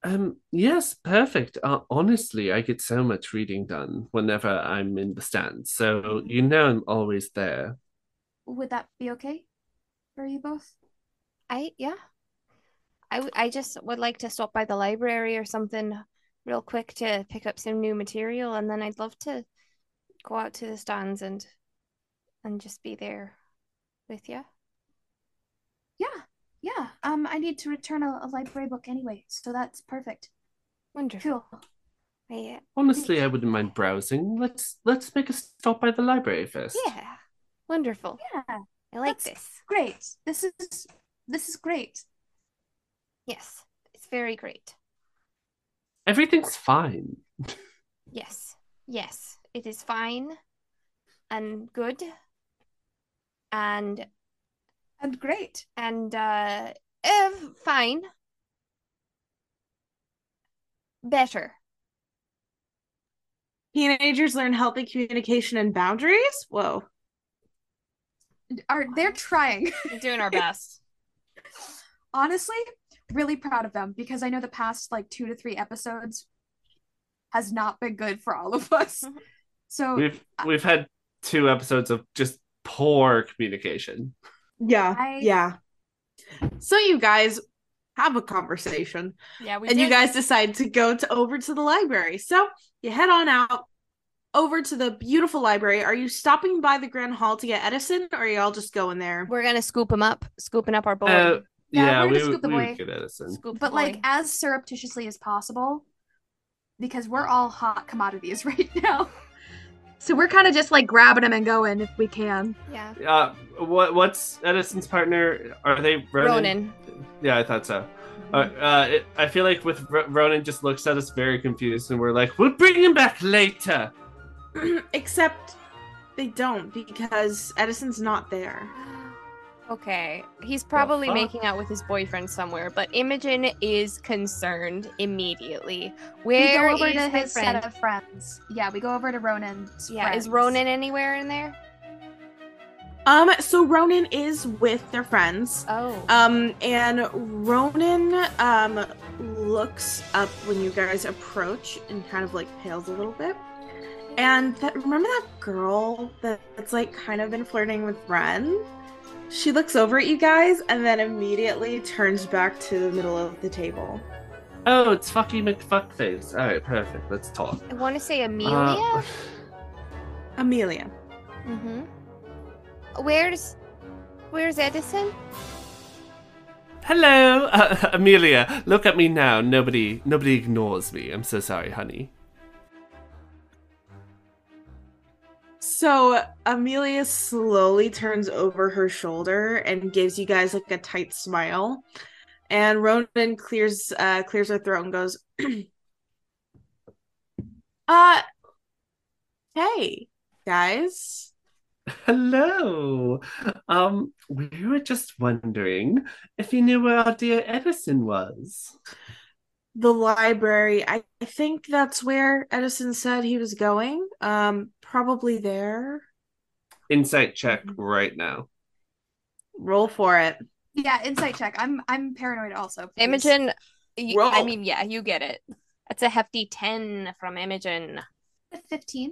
Yes, perfect. Honestly, I get so much reading done whenever I'm in the stands, so you know I'm always there. Would that be okay for you both? Yeah. I just would like to stop by the library or something real quick to pick up some new material, and then I'd love to go out to the stands and just be there with you. Yeah, yeah. I need to return a library book anyway, so that's perfect. Wonderful. Cool. Yeah. Honestly, I wouldn't mind browsing. Let's make a stop by the library first. Yeah. Wonderful. Yeah, I like that's this. great. This is great. Yes. It's very great. Everything's fine. Yes. Yes. It is fine and good and And great. and fine. Better. Teenagers learn healthy communication and boundaries? Whoa. They're trying. We're doing our best. Honestly, really proud of them because I know the past like 2 to 3 episodes has not been good for all of us. So We've had 2 episodes of just poor communication. Yeah, yeah. So you guys have a conversation. Yeah, we and did. you guys decide to go over to the library. So you head on out over to the beautiful library. Are you stopping by the Grand Hall to get Edison, or are y'all just going there? We're gonna scooping up our boy. Yeah, we're we gonna scoop the boy. would get Edison. Scoop But the like boy. as surreptitiously as possible because we're all hot commodities right now. So we're kind of just like grabbing him and going if we can. Yeah. What's Edison's partner? Are they Ronan? Ronan. Yeah, I thought so. I feel like with Ronan just looks at us very confused, and we're like, "We'll bring him back later." Except they don't because Edison's not there. Okay. He's probably fuck? making out with his boyfriend somewhere, but Imogen is concerned immediately. Where we go over is to my his friend? set of friends. Yeah, we go over to Ronan's Yeah, friends. is Ronan anywhere in there? So Ronan is with their friends. Oh. And Ronan looks up when you guys approach and kind of like pales a little bit. And remember that girl that's like kind of been flirting with Ren? She looks over at you guys and then immediately turns back to the middle of the table. Oh, it's Fucky McFuckface. All right, perfect. Let's talk. I want to say Amelia. Amelia. Mm-hmm. Where's Edison? Hello, Amelia. Look at me now. Nobody ignores me. I'm so sorry, honey. So Amelia slowly turns over her shoulder and gives you guys like a tight smile. And Ronan clears her throat and goes, hey, guys. Hello. We were just wondering if you knew where our dear Edison was. The library. I think that's where Edison said he was going. Probably there. Insight check right now. Roll for it. Yeah, insight check. I'm paranoid also. Please. Imogen. Roll. I mean, yeah, you get it. That's a hefty 10 from Imogen. 15.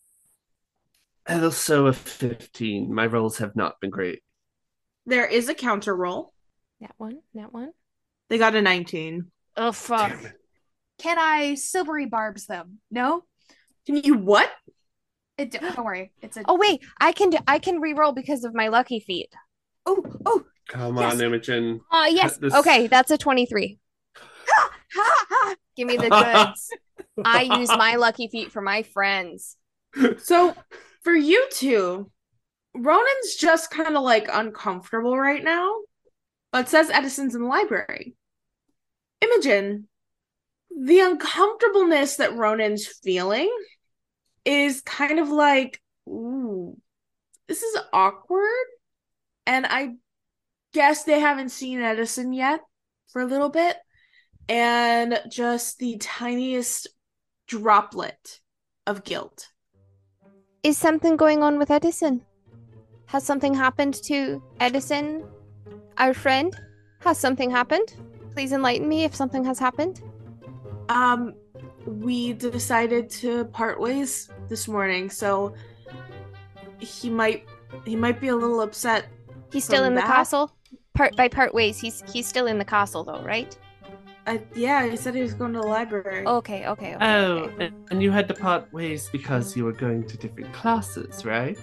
Also a 15. My rolls have not been great. There is a counter roll. That one. They got a 19. Oh fuck. Damn it. Can I silvery barbs them? No? Can you what? Don't worry. It's a Oh wait, I can re-roll because of my lucky feat. Oh. Come Yes. on, Imogen. Yes. This- Okay, that's a 23. Ha, ha, ha. Give me the goods. I use my lucky feat for my friends. So, for you two, Ronan's just kind of like uncomfortable right now. But it says Edison's in the library. Imogen, the uncomfortableness that Ronan's feeling is kind of like, ooh, this is awkward. And I guess they haven't seen Edison yet for a little bit. And just the tiniest droplet of guilt. Is something going on with Edison? Has something happened to Edison, our friend? Has something happened? Please enlighten me if something has happened. We decided to part ways this morning, so he might be a little upset. He's still in the that. castle? Part ways, he's still in the castle though, right? Yeah, he said he was going to the library. Okay. Oh, Okay. and you had to part ways because you were going to different classes, right?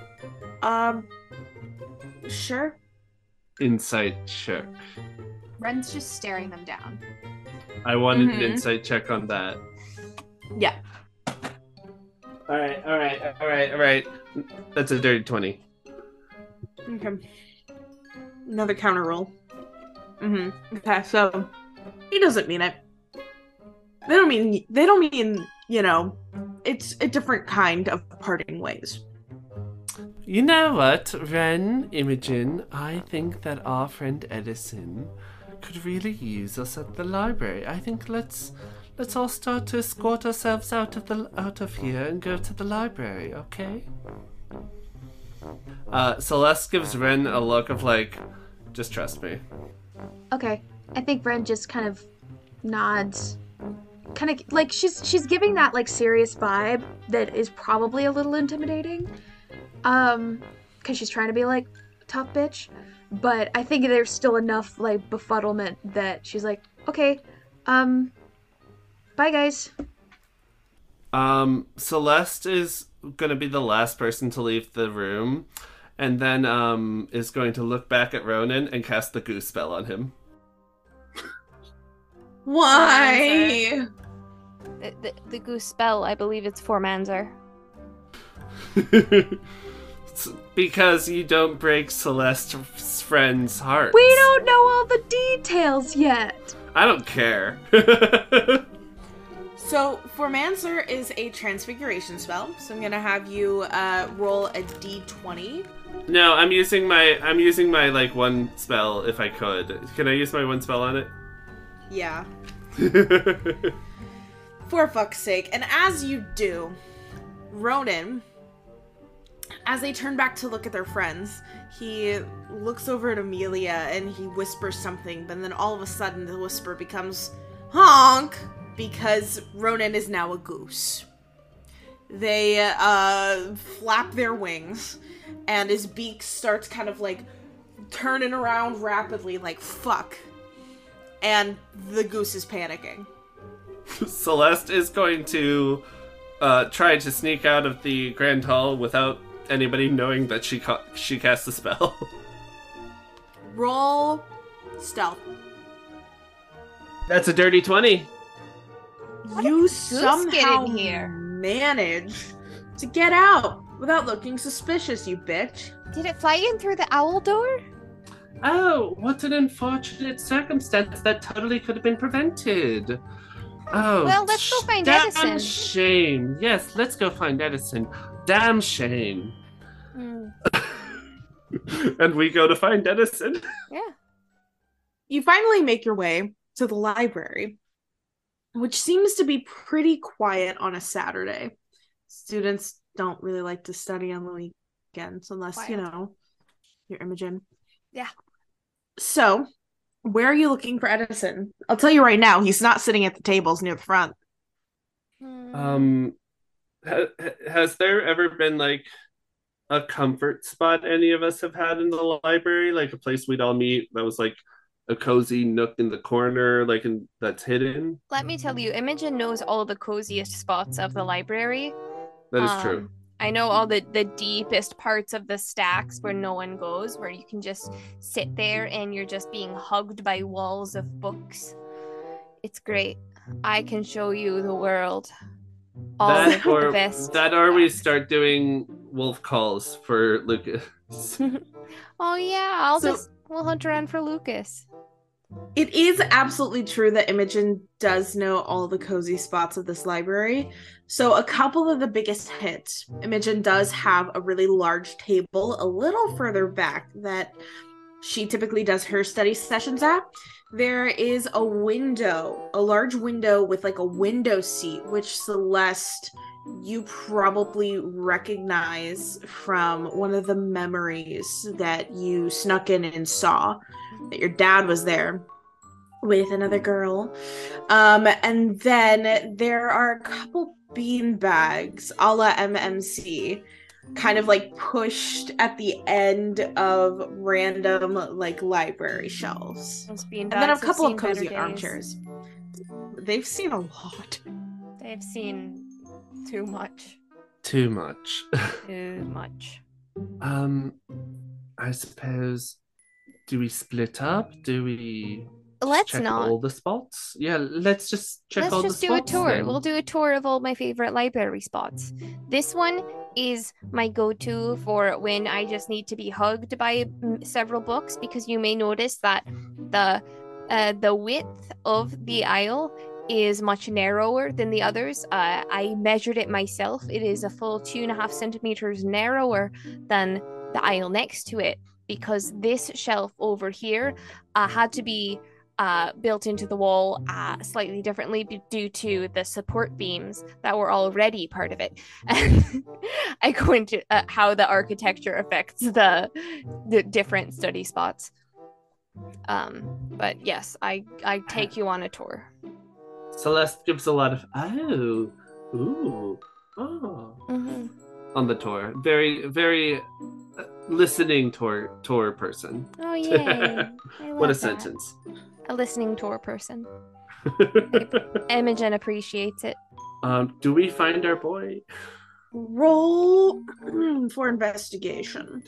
Sure. Insight check. Ren's just staring them down. I wanted an insight check on that. Yeah. All right. That's a dirty 20. Okay. Another counter roll. Okay, so he doesn't mean it. They don't mean, it's a different kind of parting ways. You know what, Ren, Imogen, I think that our friend Edison could really use us at the library. I think let's all start to escort ourselves out of here and go to the library, okay? Celeste gives Ren a look of like, just trust me. Okay. I think Ren just kind of nods. Kind of like she's giving that like serious vibe that is probably a little intimidating. Cuz she's trying to be like tough bitch, but I think there's still enough like befuddlement that she's like, "Okay. Bye guys." Celeste is gonna be the last person to leave the room, and then is going to look back at Ronan and cast the goose spell on him. Why? The goose spell, I believe it's for Manzer. Because you don't break Celeste's friend's heart. We don't know all the details yet. I don't care. So, Formancer is a transfiguration spell, so I'm gonna have you roll a d20. No, I'm using my like one spell if I could. Can I use my one spell on it? Yeah. For fuck's sake. And as you do, Ronan, as they turn back to look at their friends, he looks over at Amelia and he whispers something, but then all of a sudden the whisper becomes honk, because Ronan is now a goose. They flap their wings, and his beak starts kind of like turning around rapidly, like fuck. And the goose is panicking. Celeste is going to try to sneak out of the Grand Hall without anybody knowing that she cast the spell. Roll stealth. That's a dirty 20. You get somehow in here? manage to get out without looking suspicious, you bitch. Did it fly in through the owl door? Oh, what an unfortunate circumstance. That totally could have been prevented. Oh, Well, let's go find damn Edison. shame. Yes, let's go find Edison. Damn shame. And we go to find Edison. Yeah. You finally make your way to the library, which seems to be pretty quiet on a Saturday. Students don't really like to study on the weekends unless, Quiet. you're Imogen. Yeah. So, where are you looking for Edison? I'll tell you right now, he's not sitting at the tables near the front. Has there ever been like a comfort spot any of us have had in the library, like a place we'd all meet that was like a cozy nook in the corner, like that's hidden? Let me tell you, Imogen knows all the coziest spots of the library. That is true. I know all the deepest parts of the stacks where no one goes, where you can just sit there and you're just being hugged by walls of books. It's great. I can show you the world. All That the best. or we start doing wolf calls for Lucas. Oh yeah, we'll hunt around for Lucas. It is absolutely true that Imogen does know all the cozy spots of this library. So a couple of the biggest hits, Imogen does have a really large table a little further back that she typically does her study sessions at. There is a window, a large window with like a window seat, which Celeste, you probably recognize from one of the memories that you snuck in and saw, that your dad was there. with another girl. And then there are a couple bean bags a la MMC kind of like pushed at the end of random like library shelves. Those beanbags And then a have couple of seen better cozy days. armchairs. They've seen a lot. They've seen too much. Too much. Too much. I suppose, do we split up? Do we Let's check not. all the spots? Yeah, let's just check Let's all just the do a spots. tour. then. We'll do a tour of all my favorite library spots. This one is my go-to for when I just need to be hugged by several books, because you may notice that the width of the aisle is much narrower than the others. I measured it myself. It is a full 2.5 centimeters narrower than the aisle next to it, because this shelf over here had to be built into the wall slightly differently due to the support beams that were already part of it. And I go into how the architecture affects the different study spots. But yes, I take you on a tour. Celeste gives a lot of ooh, oh Mm-hmm. on the tour. Very, very listening tour person. Oh yay! I love What a that. sentence. A listening tour person. Imogen appreciates it. Do we find our boy? Roll for investigation.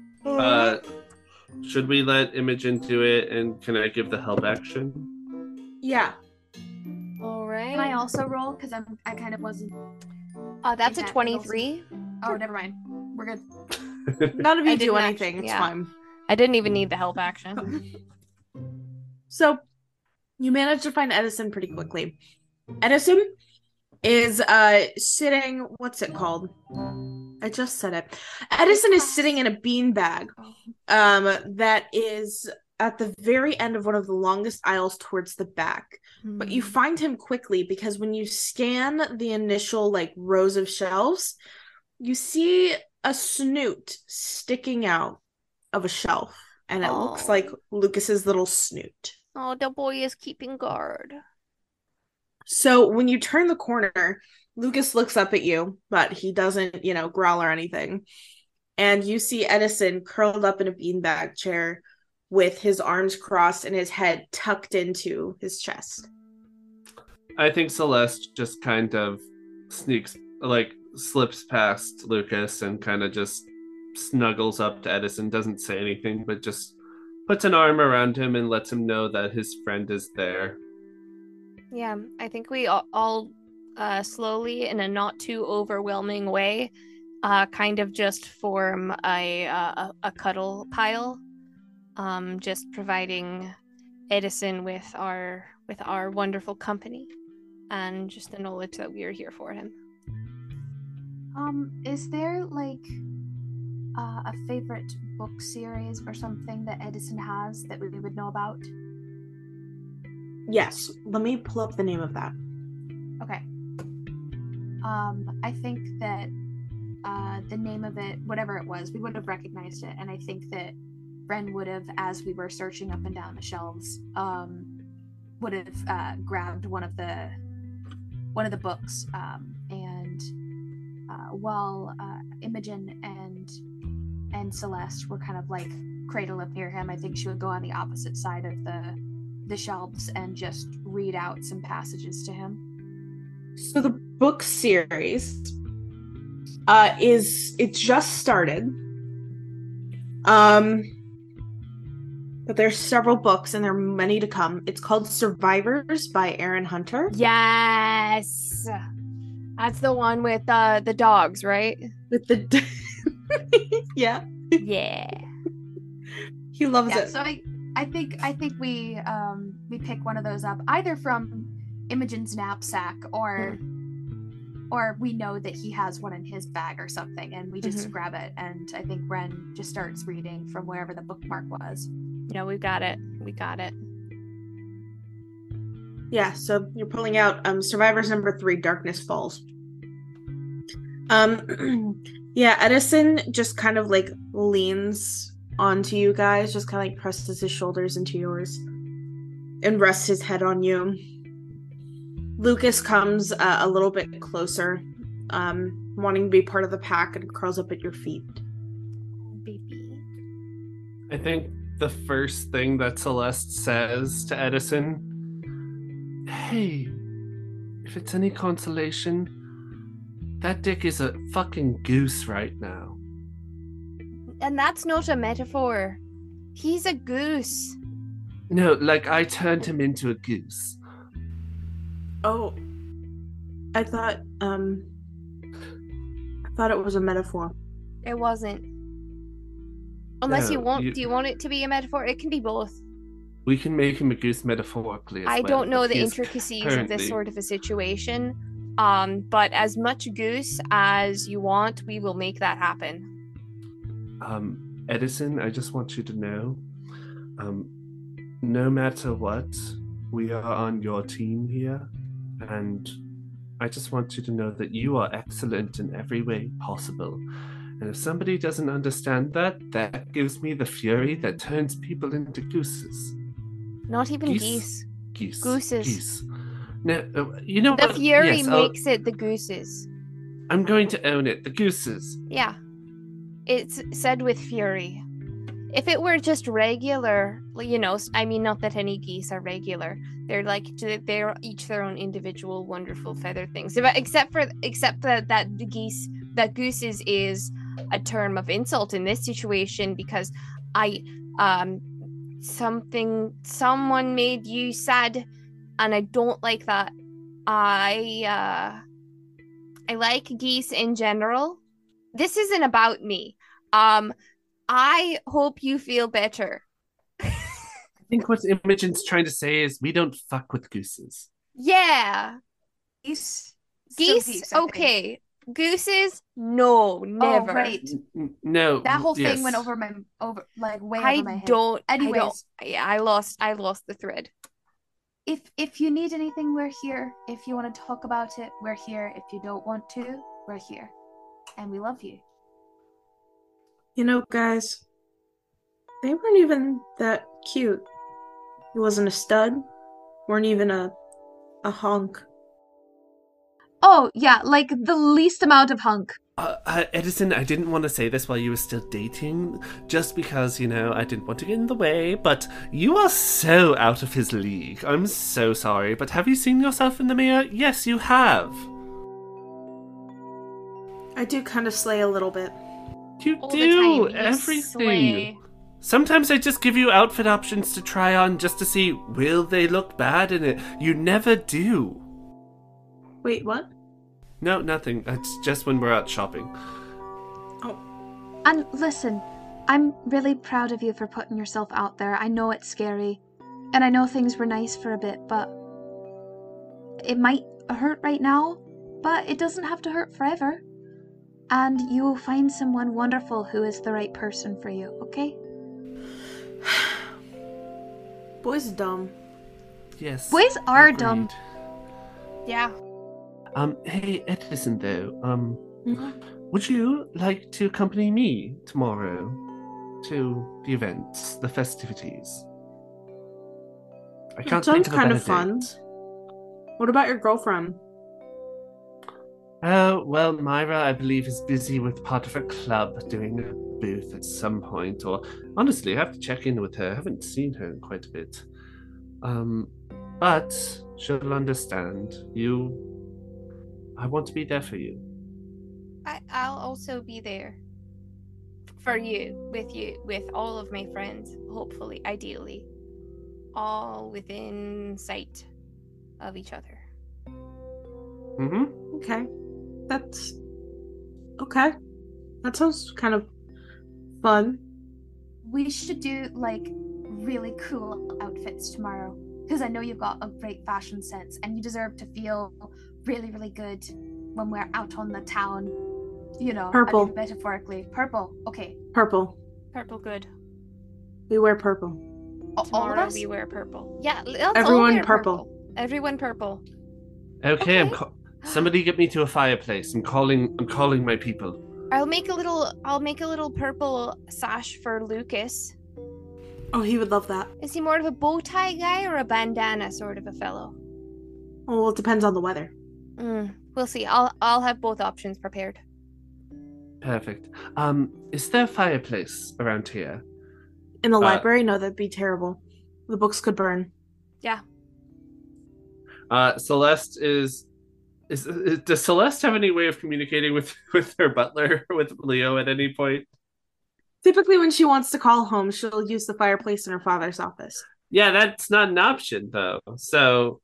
Should we let Imogen do it, and can I give the help action? Yeah. All right. Can I also roll? Because I kind of wasn't. That's a that 23. Oh, never mind. We're good. None of I you do didn't anything. actually- It's yeah. fine. I didn't even need the help action. So you manage to find Edison pretty quickly. Edison is sitting, what's it called? I just said it. Edison is sitting in a beanbag that is at the very end of one of the longest aisles towards the back. But you find him quickly because when you scan the initial like rows of shelves, you see a snoot sticking out of a shelf, and it looks Oh. like Lucas's little snoot. Oh, the boy is keeping guard. So when you turn the corner, Lucas looks up at you, but he doesn't, growl or anything. And you see Edison curled up in a beanbag chair with his arms crossed and his head tucked into his chest. I think Celeste just kind of slips past Lucas and kind of just snuggles up to Edison, doesn't say anything, but just puts an arm around him and lets him know that his friend is there. Yeah, I think we all slowly, in a not too overwhelming way, kind of just form a cuddle pile, just providing Edison with our wonderful company and just the knowledge that we are here for him. Is there like a favorite book series or something that Edison has that we would know about? Yes, let me pull up the name of that. Okay. I think that the name of it, whatever it was, we would have recognized it, and I think that Ren would have, as we were searching up and down the shelves, would have grabbed one of the books, and while Imogen and Celeste were kind of like cradled up near him, I think she would go on the opposite side of the shelves and just read out some passages to him. So the book series it just started. But there's several books and there are many to come. It's called Survivors by Aaron Hunter. Yes, that's the one with the dogs, right? With the yeah, Yeah. he loves Yeah, it. so I think we pick one of those up either from Imogen's knapsack or we know that he has one in his bag or something, and we just grab it. And I think Ren just starts reading from wherever the bookmark was. No, we got it. We got it. Yeah, so you're pulling out Survivors number 3, Darkness Falls. Yeah, Edison just kind of like leans onto you guys, just kind of like presses his shoulders into yours. and rests his head on you. Lucas comes a little bit closer, wanting to be part of the pack, and curls up at your feet. Baby. I think the first thing that Celeste says to Edison, hey, if it's any consolation, that dick is a fucking goose right now. And that's not a metaphor. He's a goose. No, like I turned him into a goose. Oh, I thought it was a metaphor. It wasn't. Unless No, you want, do you want it to be a metaphor? It can be both. We can make him a goose metaphorically as I well, don't know but the he is intricacies of currently- this sort of a situation. But as much goose as you want, we will make that happen. Edison, I just want you to know, no matter what, we are on your team here, and I just want you to know that you are excellent in every way possible. And if somebody doesn't understand that, that gives me the fury that turns people into gooses. Not even Geese. geese. Geese. Gooses. Geese. Now, you know The what? fury Yes, makes it the gooses. I'm going to own it. The gooses. Yeah. It's said with fury. If it were just regular, you know, I mean, not that any geese are regular. They're they're each their own individual, wonderful feather things. Except that gooses is a term of insult in this situation because someone made you sad, and I don't like that. I like geese in general. This isn't about me. I hope you feel better. I think what Imogen's trying to say is we don't fuck with gooses. Yeah. Geese? Geese, I think. okay. Gooses, no, never. Oh, right. No. That whole thing yes. went over way over my head. Anyways, I lost the thread. if you need anything, we're here. If you want to talk about it, we're here. If you don't want to, we're here. And we love you. You know, guys, they weren't even that cute. He wasn't a stud, weren't even a hunk. Oh, yeah, like the least amount of hunk. Edison, I didn't want to say this while you were still dating, just because, you know, I didn't want to get in the way, but you are so out of his league. I'm so sorry, but have you seen yourself in the mirror? Yes, you have. I do kind of slay a little bit. You All do the time, you everything. slay. Sometimes I just give you outfit options to try on just to see will they look bad in it. You never do. Wait, what? No, nothing. It's just when we're out shopping. And listen, I'm really proud of you for putting yourself out there. I know it's scary. And I know things were nice for a bit, but it might hurt right now, but it doesn't have to hurt forever. And you will find someone wonderful who is the right person for you, okay? Boy's dumb. Yes. Boys are agreed. dumb. Yeah. Hey, Edison, though, Mhm. would you like to accompany me tomorrow to the events, the festivities? I can't sounds think of a kind better of fun. date. What about your girlfriend? Well, Myra, I believe, is busy with part of a club doing a booth at some point, or honestly, I have to check in with her. I haven't seen her in quite a bit. But she'll understand. I want to be there for you. I'll also be there for you, with all of my friends, hopefully, ideally. All within sight of each other. Mm-hmm. Okay. That's okay. That sounds kind of fun. We should do, like, really cool outfits tomorrow. Because I know you've got a great fashion sense, and you deserve to feel really, really good when we're out on the town. You know, Purple. I mean, metaphorically. Purple. Okay. Purple. Purple good. We wear purple. All of Tomorrow us? we wear purple. Yeah, let's all Everyone wear purple. Everyone purple. Okay, Okay. Somebody get me to a fireplace. I'm calling my people. I'll make a little purple sash for Lucas. Oh, he would love that. Is he more of a bow tie guy or a bandana sort of a fellow? Well, it depends on the weather. We'll see. I'll have both options prepared. Perfect. Is there a fireplace around here? In the library? No, that'd be terrible. The books could burn. Yeah. Celeste does Celeste have any way of communicating with her butler, with Leo at any point? Typically when she wants to call home, she'll use the fireplace in her father's office. Yeah, that's not an option though. So,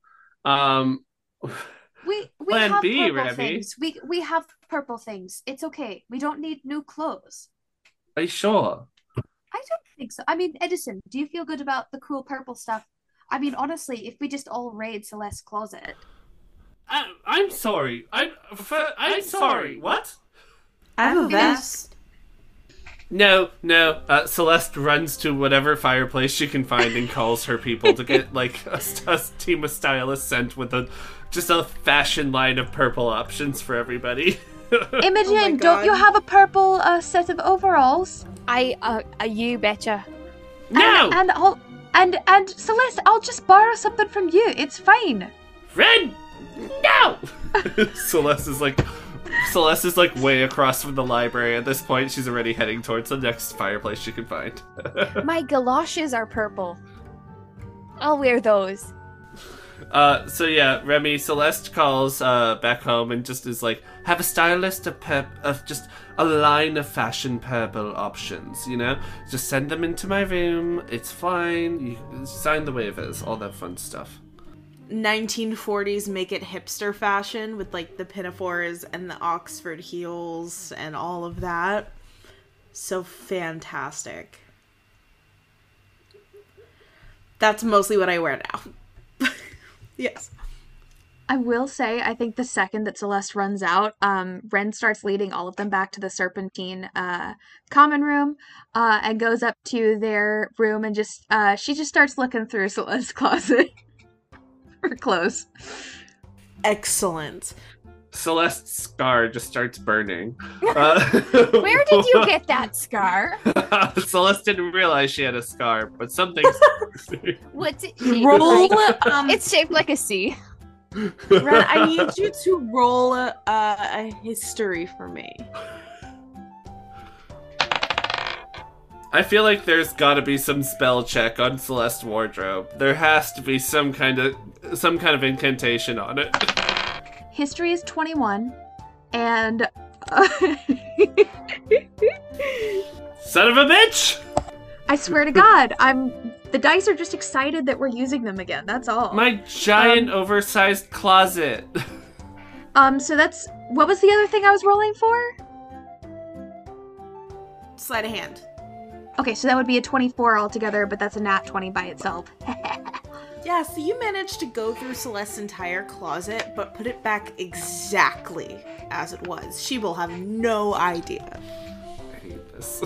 We Plan have B, purple Remy. things. We have purple things. It's okay. We don't need new clothes. are you sure? I don't think so. I mean, Edison, do you feel good about the cool purple stuff? I mean, honestly, if we just all raid Celeste's closet. I'm sorry. I'm sorry. What? I have a vest. No. Celeste runs to whatever fireplace she can find and calls her people to get like a team of stylists sent with just a fashion line of purple options for everybody. Imogen, God. don't you have a purple set of overalls? You betcha. No! And Celeste, I'll just borrow something from you. It's fine. Ren! No! Celeste is like way across from the library. At this point, she's already heading towards the next fireplace she can find. My galoshes are purple. I'll wear those. So yeah, Remy, Celeste calls back home and just is like, have a stylist of just a line of fashion purple options, you know? Just send them into my room, it's fine, you sign the waivers, all that fun stuff. 1940s make it hipster fashion with like the pinafores and the Oxford heels and all of that. So fantastic. That's mostly what I wear now. Yes. I will say, I think the second that Celeste runs out, Ren starts leading all of them back to the Serpentine common room, and goes up to their room and she just starts looking through Celeste's closet for clothes. Excellent. Celeste's scar just starts burning. Where did you get that scar? Celeste didn't realize she had a scar, but something. What's it shaped Roll. like? It's shaped like a C. Ren, I need you to roll a history for me. I feel like there's gotta be some spell check on Celeste's wardrobe. There has to be some kind of incantation on it. History is 21, and Son of a bitch! I swear to God, the dice are just excited that we're using them again. That's all. My giant oversized closet. So that's what was the other thing I was rolling for? Sleight of hand. Okay, so that would be a 24 altogether, but that's a nat 20 by itself. Yeah, so you managed to go through Celeste's entire closet, but put it back exactly as it was. She will have no idea. I hate this.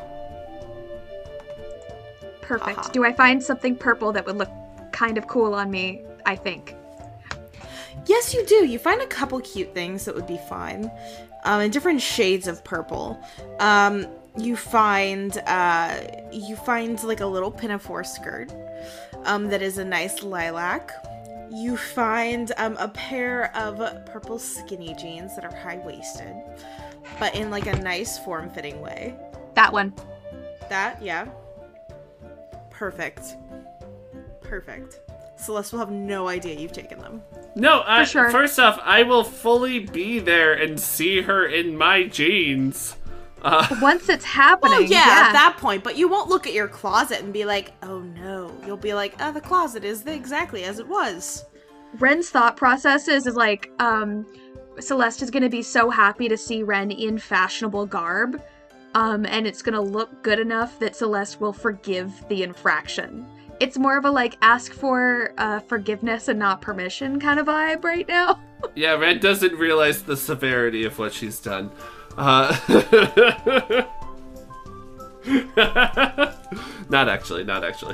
Perfect. Uh-huh. Do I find something purple that would look kind of cool on me? I think. Yes, you do. You find a couple cute things that would be fine. In different shades of purple. You find like a little pinafore skirt. That is a nice lilac. You find a pair of purple skinny jeans that are high-waisted, but in like a nice form-fitting way. That one. That, yeah. Perfect. Celeste will have no idea you've taken them. No, For sure. First off, I will fully be there and see her in my jeans. Once it's happening, Well, yeah, at that point, but you won't look at your closet and be like, oh no. You'll be like, the closet is exactly as it was. Ren's thought process is like, Celeste is going to be so happy to see Ren in fashionable garb, and it's going to look good enough that Celeste will forgive the infraction. It's more of a like ask for forgiveness and not permission kind of vibe right now. Yeah, Red doesn't realize the severity of what she's done. Not actually.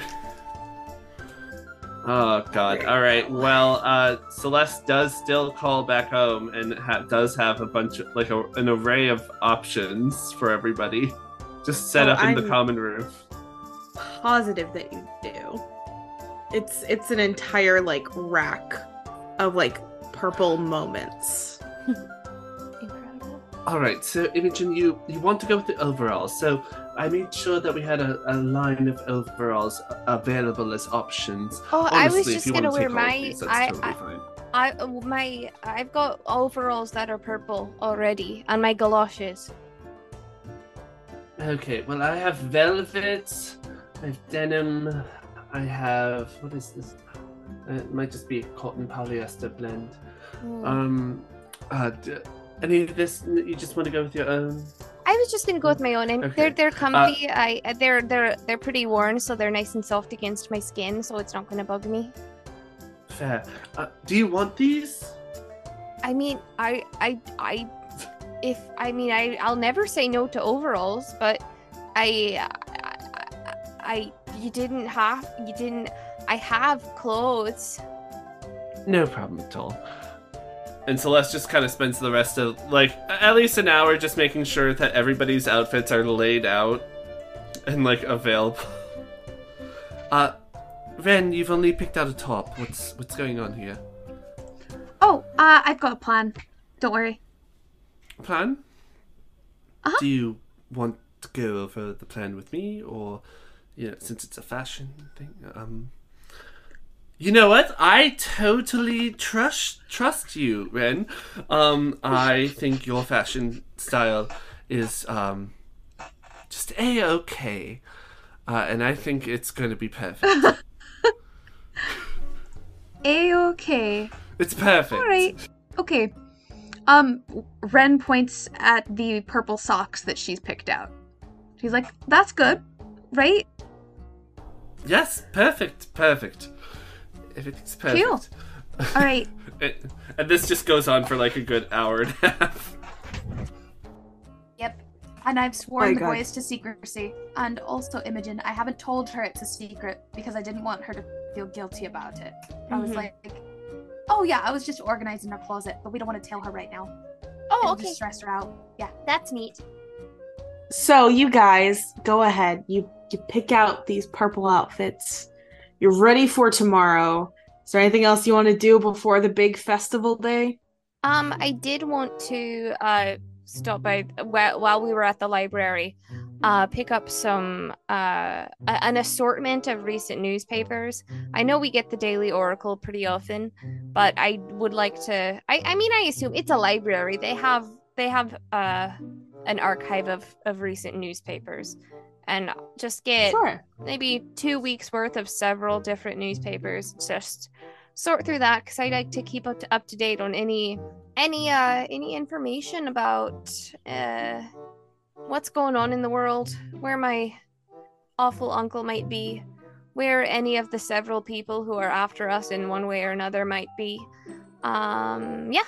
Oh god. All right. Well, Celeste does still call back home and does have a bunch of an array of options for everybody. Just set up in the common room. positive that you do. It's an entire like rack of like purple moments. Incredible. All right, so Imogen, you want to go with the overalls. So I made sure that we had a line of overalls available as options. Oh, I was Honestly, if just you gonna want to wear take all of these, that's totally fine. I've got overalls that are purple already, and my galoshes. Okay, well, I have velvet, I have denim, I have, what is this? It might just be a cotton polyester blend. Any of this, you just want to go with your own? I was just gonna go with my own. Okay. They're comfy. They're pretty worn, so they're nice and soft against my skin, so it's not gonna bug me. Fair. Do you want these? I mean, I'll never say no to overalls, but I have clothes. No problem at all. And Celeste just kind of spends the rest of, like, at least an hour just making sure that everybody's outfits are laid out and, like, available. Ren, you've only picked out a top. What's going on here? Oh, I've got a plan. Don't worry. Plan? Uh-huh. Do you want to go over the plan with me, or, you know, since it's a fashion thing, You know what? I totally trust you, Ren. I think your fashion style is just A-okay. And I think it's going to be perfect. A-okay. It's perfect. All right. Okay. Ren points at the purple socks that she's picked out. She's like, "That's good, right?" Yes, perfect. Everything's perfect. Cool. All right. And this just goes on for like a good hour and a half. Yep. And I've sworn the God. boys to secrecy. And also, Imogen, I haven't told her it's a secret because I didn't want her to feel guilty about it. I was like, oh yeah, I was just organizing her closet, but we don't want to tell her right now. Oh, It'll okay. just stress her out. Yeah. That's neat. So you guys go ahead. You pick out these purple outfits. You're ready for tomorrow. Is there anything else you want to do before the big festival day? I did want to stop by while we were at the library, pick up some an assortment of recent newspapers. I know we get the Daily Oracle pretty often, but I would like to. I assume it's a library. They have an archive of recent newspapers, and just get Sure. maybe 2 weeks worth of several different newspapers. Just sort through that because I like to keep up to date on any information about what's going on in the world, where my awful uncle might be, where any of the several people who are after us in one way or another might be. Yeah.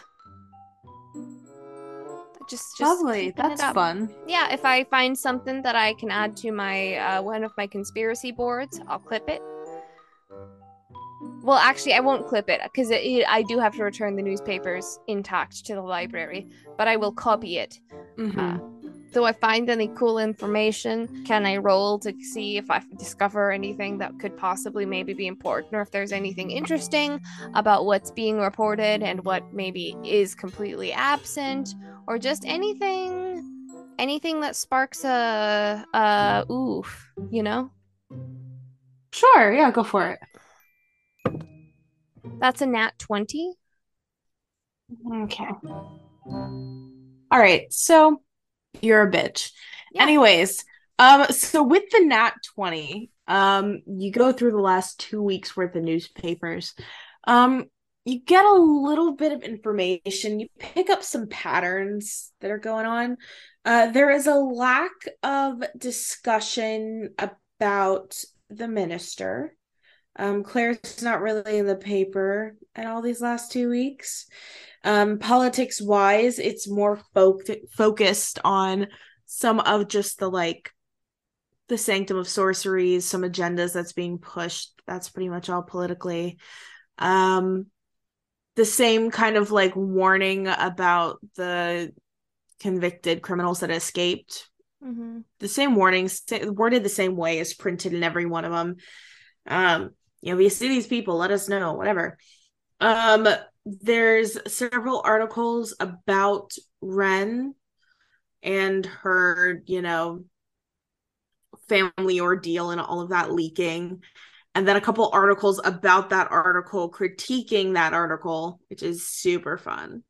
Just Lovely. keeping it That's up. fun. Yeah, if I find something that I can add to my one of my conspiracy boards, I'll clip it. Well, actually, I won't clip it because I do have to return the newspapers intact to the library, but I will copy it. So I find any cool information, can I roll to see if I discover anything that could possibly maybe be important, or if there's anything interesting about what's being reported and what maybe is completely absent, or just anything that sparks a oof, you know? Sure. Yeah, go for it. That's a nat 20. Okay. All right. So you're a bitch. Yeah. Anyways, so with the nat 20, you go through the last 2 weeks worth of newspapers. You get a little bit of information. You pick up some patterns that are going on. There is a lack of discussion about the minister. Claire's not really in the paper in all these last 2 weeks. Politics wise, it's more focused on some of just the Sanctum of Sorceries, some agendas that's being pushed. That's pretty much all politically. The same kind of warning about the convicted criminals that escaped The same warnings, worded the same way, is printed in every one of them. If you see these people, let us know, whatever. There's several articles about Ren and her, family ordeal and all of that leaking. And then a couple articles about that article, critiquing that article, which is super fun.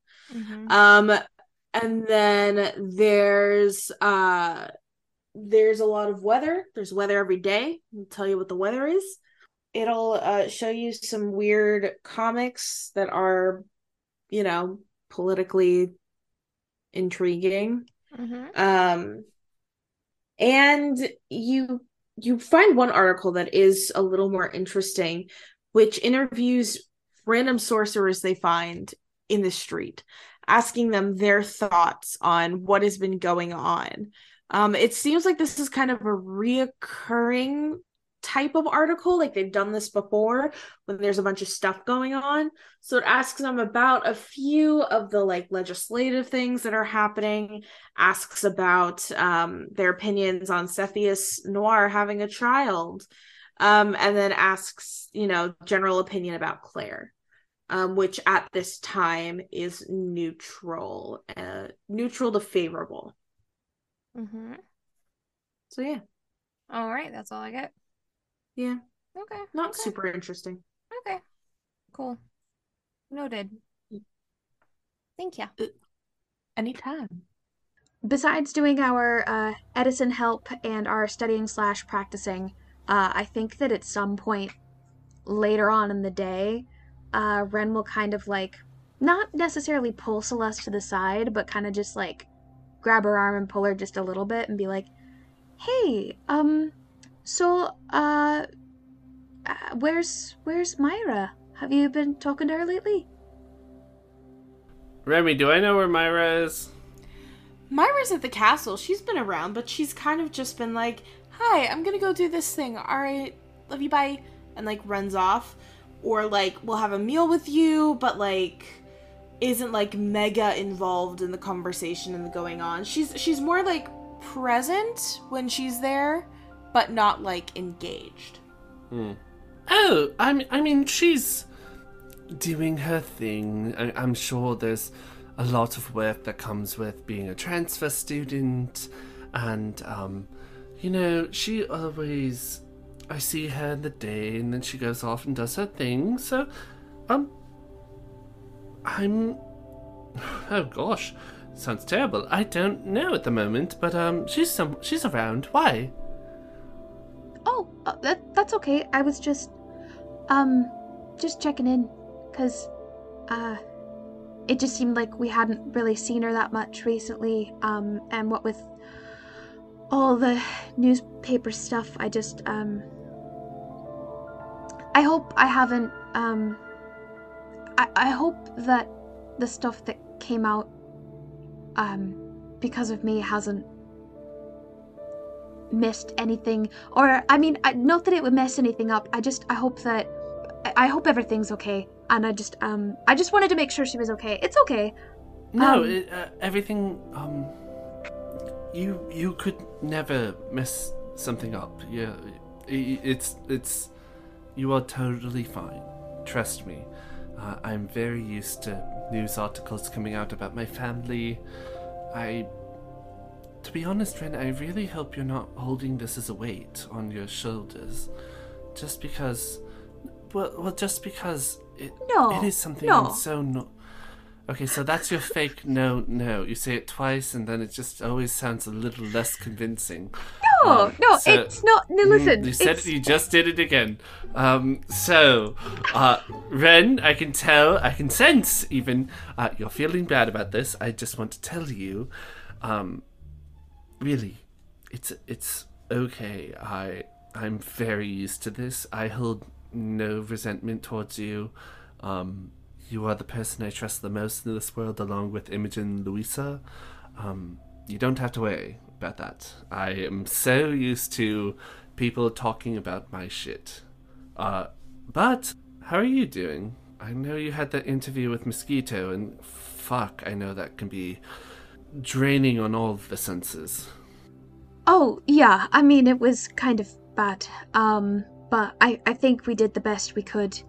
And then there's a lot of weather. There's weather every day. I'll tell you what the weather is. It'll show you some weird comics that are, politically intriguing. And you find one article that is a little more interesting, which interviews random sorcerers they find in the street, asking them their thoughts on what has been going on. It seems like this is kind of a reoccurring type of article, like they've done this before when there's a bunch of stuff going on. So it asks them about a few of the legislative things that are happening, asks about their opinions on Cepheus Noir having a child, and then asks general opinion about Claire, which at this time is neutral to favorable. So yeah. All right, that's all I get. Yeah. Okay. Not super interesting. Okay. Cool. Noted. Thank you. Anytime. Besides doing our Edison help and our studying/practicing, I think that at some point later on in the day, Ren will kind of not necessarily pull Celeste to the side, but kind of just grab her arm and pull her just a little bit and be like, hey, so, where's Myra? Have you been talking to her lately? Remy, do I know where Myra is? Myra's at the castle. She's been around, but she's kind of just been like, hi, I'm gonna go do this thing. Alright, love you, bye. And runs off. Or we'll have a meal with you, but isn't mega involved in the conversation and the going on. She's more present when she's there, but not engaged. Oh, I mean, she's doing her thing. I'm sure there's a lot of work that comes with being a transfer student, and she always, I see her in the day, and then she goes off and does her thing. So, oh gosh, sounds terrible. I don't know at the moment, but she's around. Why? Oh, that's okay. I was just checking in, cause, it just seemed like we hadn't really seen her that much recently, and what with all the newspaper stuff, I just, I hope I haven't, I hope that the stuff that came out, because of me hasn't messed anything, or I mean, not that it would mess anything up. I hope everything's okay, and I just wanted to make sure she was okay. It's okay. No, everything. You could never mess something up. Yeah, it's. You are totally fine. Trust me. I'm very used to news articles coming out about my family. To be honest, Ren, I really hope you're not holding this as a weight on your shoulders. Just because... Well, just because it is something I'm so Okay, so that's your fake no. You say it twice and then it just always sounds a little less convincing. It's not... No, listen. You just did it again. Ren, I can tell, I can sense even, you're feeling bad about this. I just want to tell you, really, it's okay. I'm very used to this. I hold no resentment towards you. You are the person I trust the most in this world, along with Imogen and Louisa. You don't have to worry about that. I am so used to people talking about my shit. But how are you doing? I know you had that interview with Mosquito, and fuck, I know that can be draining on all of the senses. Oh, yeah, I mean, it was kind of bad. But I think we did the best we could.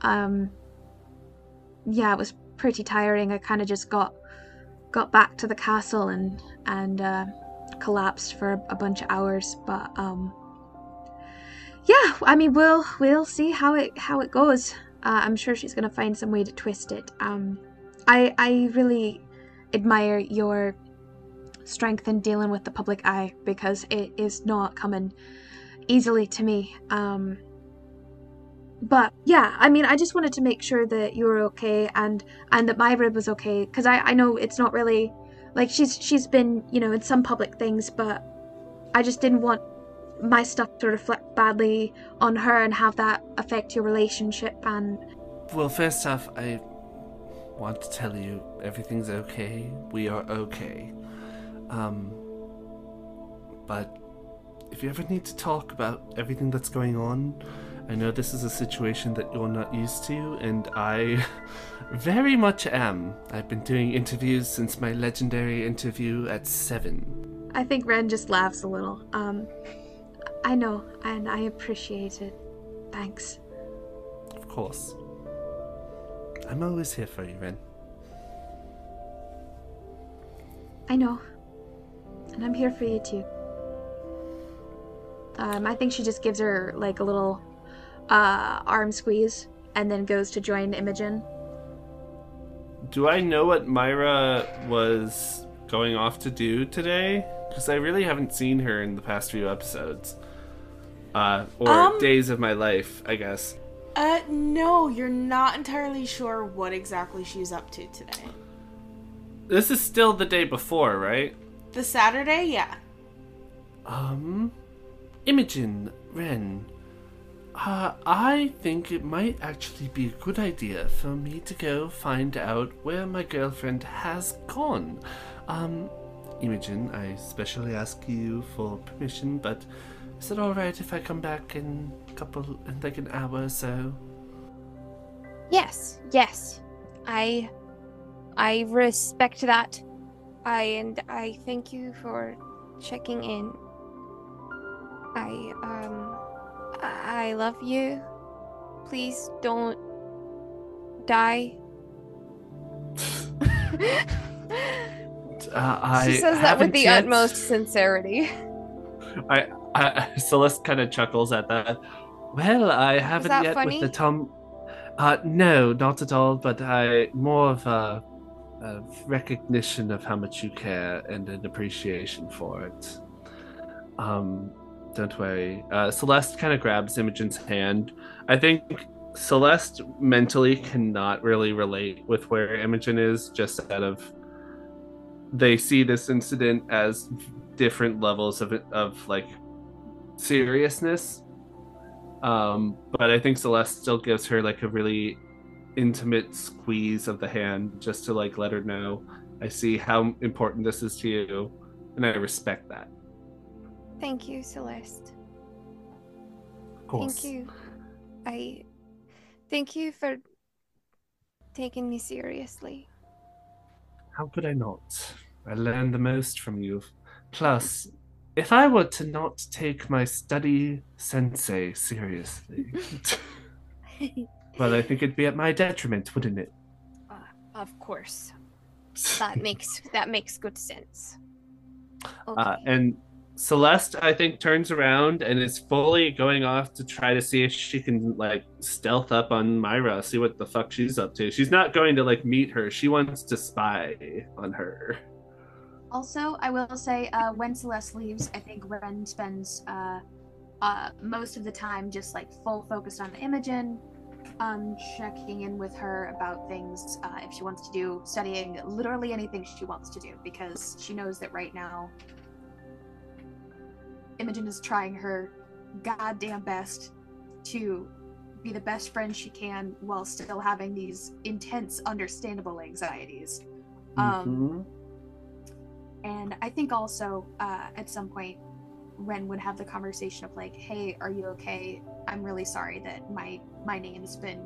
Yeah, it was pretty tiring. I kind of just got back to the castle and collapsed for a bunch of hours. But yeah, I mean, we'll see how it goes. I'm sure she's gonna find some way to twist it. I really admire your strength in dealing with the public eye because it is not coming easily to me. But yeah, I mean, I just wanted to make sure that you were okay and that Myra was okay, because I know it's not really like she's been, you know, in some public things, but I just didn't want my stuff to reflect badly on her and have that affect your relationship. And Well, first off, I want to tell you everything's okay. We are okay. But if you ever need to talk about everything that's going on, I know this is a situation that you're not used to, and I very much am. I've been doing interviews since my legendary interview at 7. I think Ren just laughs a little. I know, and I appreciate it. Thanks. Of course. I'm always here for you, Ren. I know. And I'm here for you too. I think she just gives her like a little arm squeeze and then goes to join Imogen. Do I know what Myra was going off to do today? Because I really haven't seen her in the past few episodes. Or days of my life, I guess. No, you're not entirely sure what exactly she's up to today. This is still the day before, right? The Saturday? Yeah. Imogen, Ren, I think it might actually be a good idea for me to go find out where my girlfriend has gone. Imogen, I especially ask you for permission, but is it alright if I come back in like an hour or so? Yes. I respect that. I thank you for checking in. I love you. Please don't die. She says that with the utmost sincerity. Celeste kind of chuckles at that. Well, I haven't that yet funny? with the Tom. No, not at all. But more of a recognition of how much you care and an appreciation for it. Don't worry. Celeste kind of grabs Imogen's hand. I think Celeste mentally cannot really relate with where Imogen is, just out of they see this incident as different levels of like seriousness. But I think Celeste still gives her like a really intimate squeeze of the hand just to like let her know, I see how important this is to you, and I respect that. Thank you, Celeste. Of course. Thank you. I thank you for taking me seriously. How could I not? I learned the most from you. Plus, if I were to not take my study sensei seriously, well, I think it'd be at my detriment, wouldn't it? Of course. That makes good sense. Okay. And Celeste, I think, turns around and is fully going off to try to see if she can, like, stealth up on Myra, see what the fuck she's up to. She's not going to, like, meet her. She wants to spy on her. Also, I will say, when Celeste leaves, I think Ren spends most of the time just, like, full focused on Imogen, checking in with her about things, if she wants to do, studying literally anything she wants to do, because she knows that right now Imogen is trying her goddamn best to be the best friend she can while still having these intense, understandable anxieties. And I think also at some point Ren would have the conversation of like, hey, are you okay? I'm really sorry that my name's been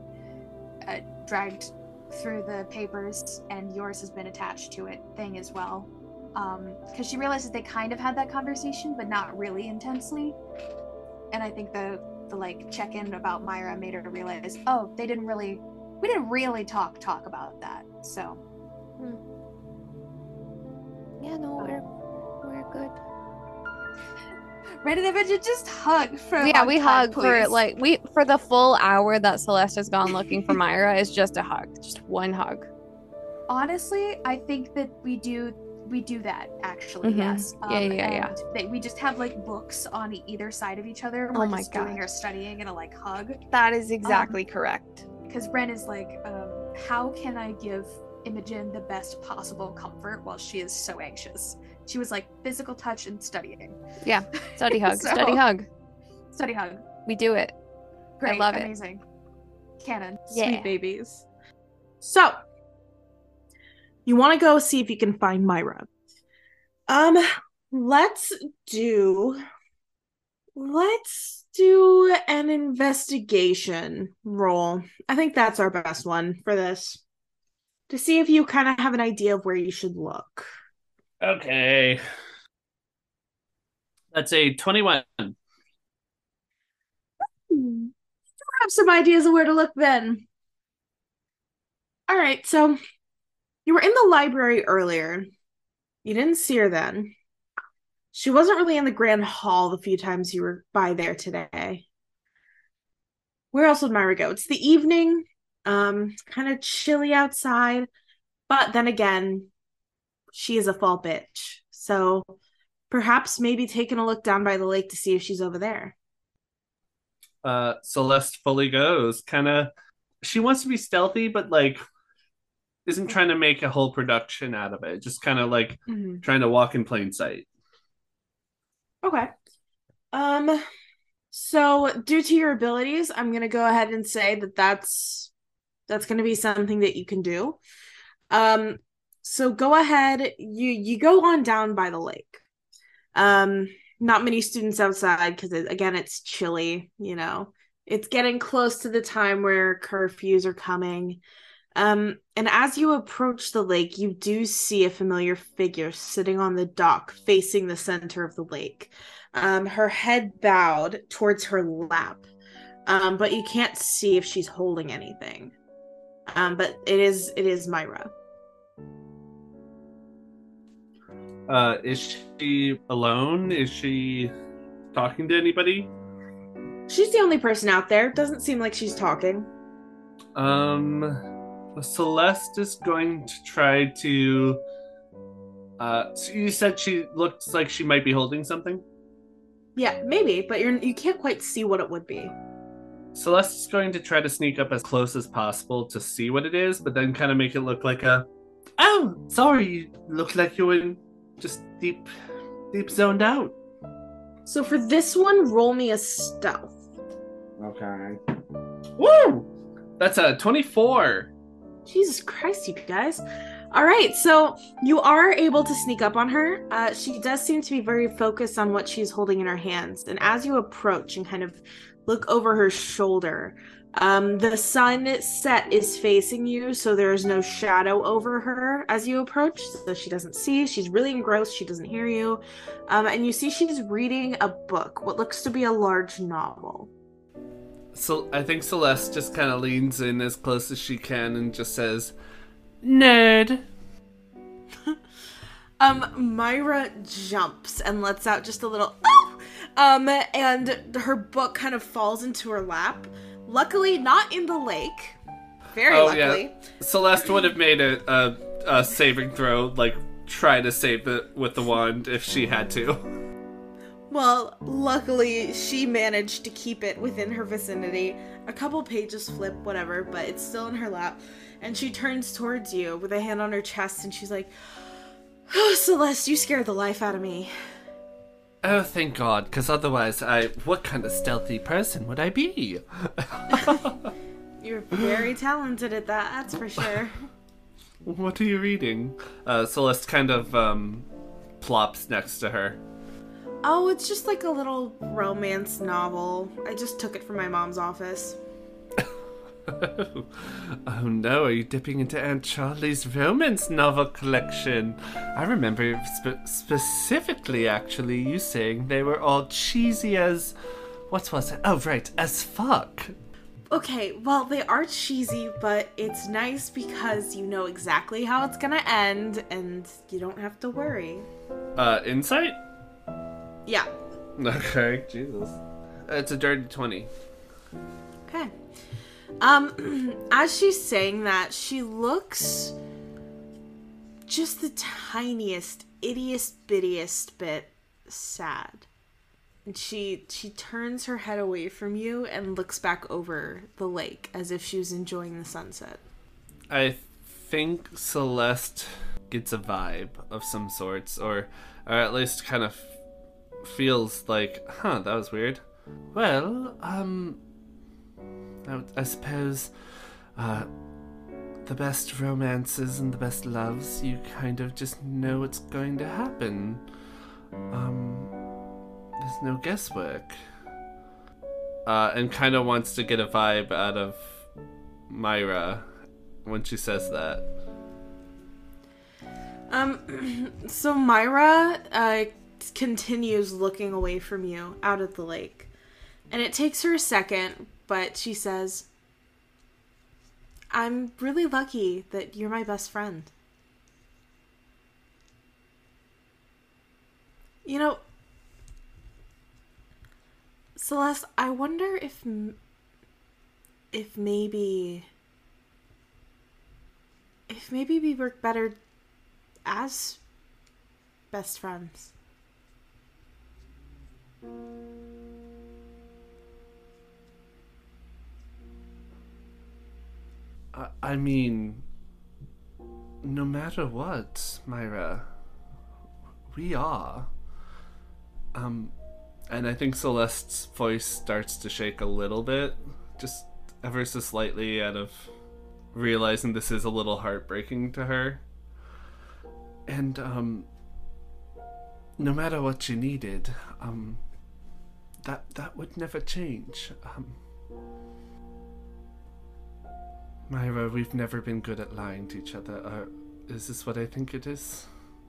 dragged through the papers and yours has been attached to it thing as well. because she realizes they kind of had that conversation, but not really intensely. And I think the like check-in about Myra made her realize, oh, we didn't really talk about that. So Yeah, no, we're good. Ren and Imogen just hug for Yeah, we hug please. for the full hour that Celeste has gone looking for Myra is just a hug, just one hug. Honestly, I think that we do that actually. Mhm. Yes. Yeah. We just have like books on either side of each other. And Oh we're my just God. doing our studying and a like hug. That is exactly correct. Because Ren is like, how can I give Imogen the best possible comfort while she is so anxious? She was like physical touch and studying. Yeah, study hug, So- study hug. Study hug. We do it. Great. love it. Amazing. Canon. Yeah. Sweet babies. So, you want to go see if you can find Myra. Let's do an investigation roll. I think that's our best one for this. To see if you kind of have an idea of where you should look. Okay. That's a 21. Have some ideas of where to look then. All right, so you were in the library earlier. You didn't see her then. She wasn't really in the grand hall the few times you were by there today. Where else would Myra go? It's the evening, kind of chilly outside, but then again, she is a fall bitch. So perhaps maybe taking a look down by the lake to see if she's over there. Celeste fully goes. She wants to be stealthy, but like isn't trying to make a whole production out of it. Just kind of like trying to walk in plain sight. Okay. So due to your abilities, I'm gonna go ahead and say that's gonna be something that you can do. So go ahead, you go on down by the lake. Not many students outside because again it's chilly, you know. It's getting close to the time where curfews are coming. And as you approach the lake, you do see a familiar figure sitting on the dock facing the center of the lake. Her head bowed towards her lap. But you can't see if she's holding anything. But it is Myra. Is she alone? Is she talking to anybody? She's the only person out there. Doesn't seem like she's talking. Celeste is going to try to. So you said she looks like she might be holding something? Yeah, maybe, but you can't quite see what it would be. Celeste is going to try to sneak up as close as possible to see what it is, but then kind of make it look like oh, sorry, you look like you're in just deep zoned out. So for this one, roll me a stealth. Okay. Woo! That's a 24. Jesus Christ, you guys. All right, so you are able to sneak up on her. She does seem to be very focused on what she's holding in her hands. And as you approach and kind of look over her shoulder, the sunset is facing you, so there is no shadow over her as you approach, so she doesn't see. She's really engrossed. She doesn't hear you. And you see she's reading a book, what looks to be a large novel. So I think Celeste just kind of leans in as close as she can and just says, "Nerd." Myra jumps and lets out just a little "oh!" And her book kind of falls into her lap. Luckily, not in the lake. Very luckily. Yeah. Celeste would have made a saving throw, like try to save it with the wand if she had to. Well, luckily, she managed to keep it within her vicinity. A couple pages flip, whatever, but it's still in her lap. And she turns towards you with a hand on her chest, and she's like, "Oh, Celeste, you scared the life out of me." Oh, thank God, because otherwise what kind of stealthy person would I be? You're very talented at that, that's for sure. What are you reading? Celeste kind of plops next to her. Oh, it's just like a little romance novel. I just took it from my mom's office. Oh no, are you dipping into Aunt Charlie's romance novel collection? I remember specifically, actually, you saying they were all cheesy as... What was it? Oh, right, as fuck. Okay, well, they are cheesy, but it's nice because you know exactly how it's gonna end, and you don't have to worry. Insight? Yeah. Okay, Jesus. It's a dirty 20. Okay. As she's saying that, she looks just the tiniest, bittiest bit sad. And she turns her head away from you and looks back over the lake as if she was enjoying the sunset. I think Celeste gets a vibe of some sorts, or at least kind of feels like, that was weird. Well, I suppose, the best romances and the best loves, you kind of just know what's going to happen. There's no guesswork. And kind of wants to get a vibe out of Myra when she says that. So Myra, continues looking away from you out at the lake. And it takes her a second, but she says, I'm really lucky that you're my best friend. You know, Celeste, I wonder if maybe we work better as best friends. I mean, no matter what, Myra, we are. And I think Celeste's voice starts to shake a little bit, just ever so slightly, out of realizing this is a little heartbreaking to her. And, no matter what you needed, that would never change. Myra, we've never been good at lying to each other. Is this what I think it is?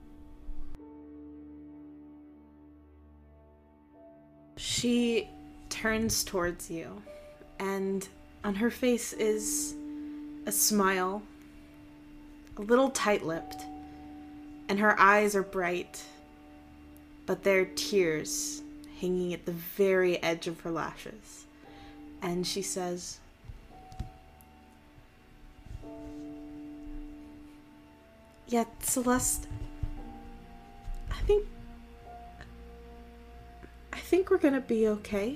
She turns towards you, and on her face is a smile, a little tight-lipped, and her eyes are bright, but there are tears hanging at the very edge of her lashes. And she says, yeah, Celeste, I think we're gonna be okay.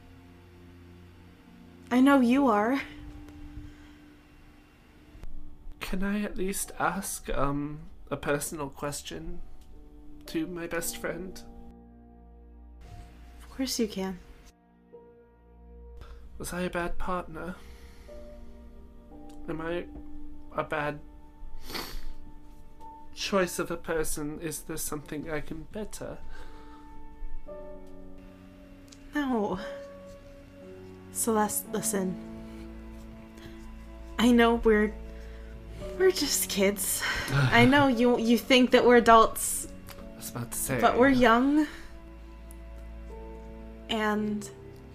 I know you are. Can I at least ask, a personal question to my best friend? Of course you can. Was I a bad partner? Am I a bad choice of a person? Is there something I can better? No. Celeste, listen. I know we're just kids. I know you think that we're adults. I was about to say. But we're young. And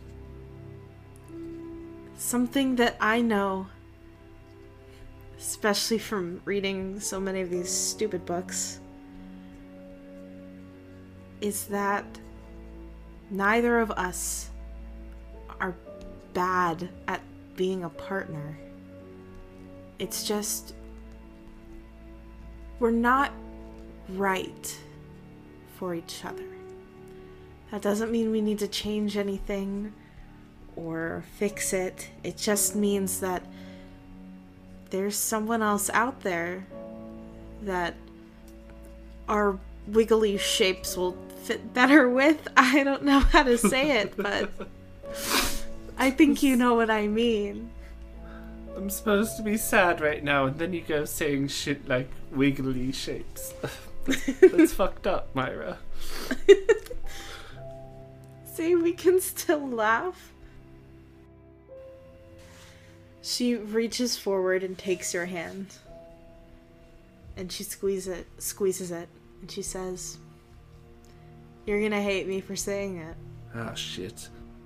something that I know, especially from reading so many of these stupid books, is that neither of us are bad at being a partner. It's just, we're not right for each other. That doesn't mean we need to change anything or fix it. It just means that there's someone else out there that our wiggly shapes will fit better with. I don't know how to say it, but I think you know what I mean. I'm supposed to be sad right now, and then you go saying shit like wiggly shapes. That's fucked up, Myra. See, we can still laugh. She reaches forward and takes your hand. And she squeezes it, and she says, "You're gonna hate me for saying it. Ah, shit.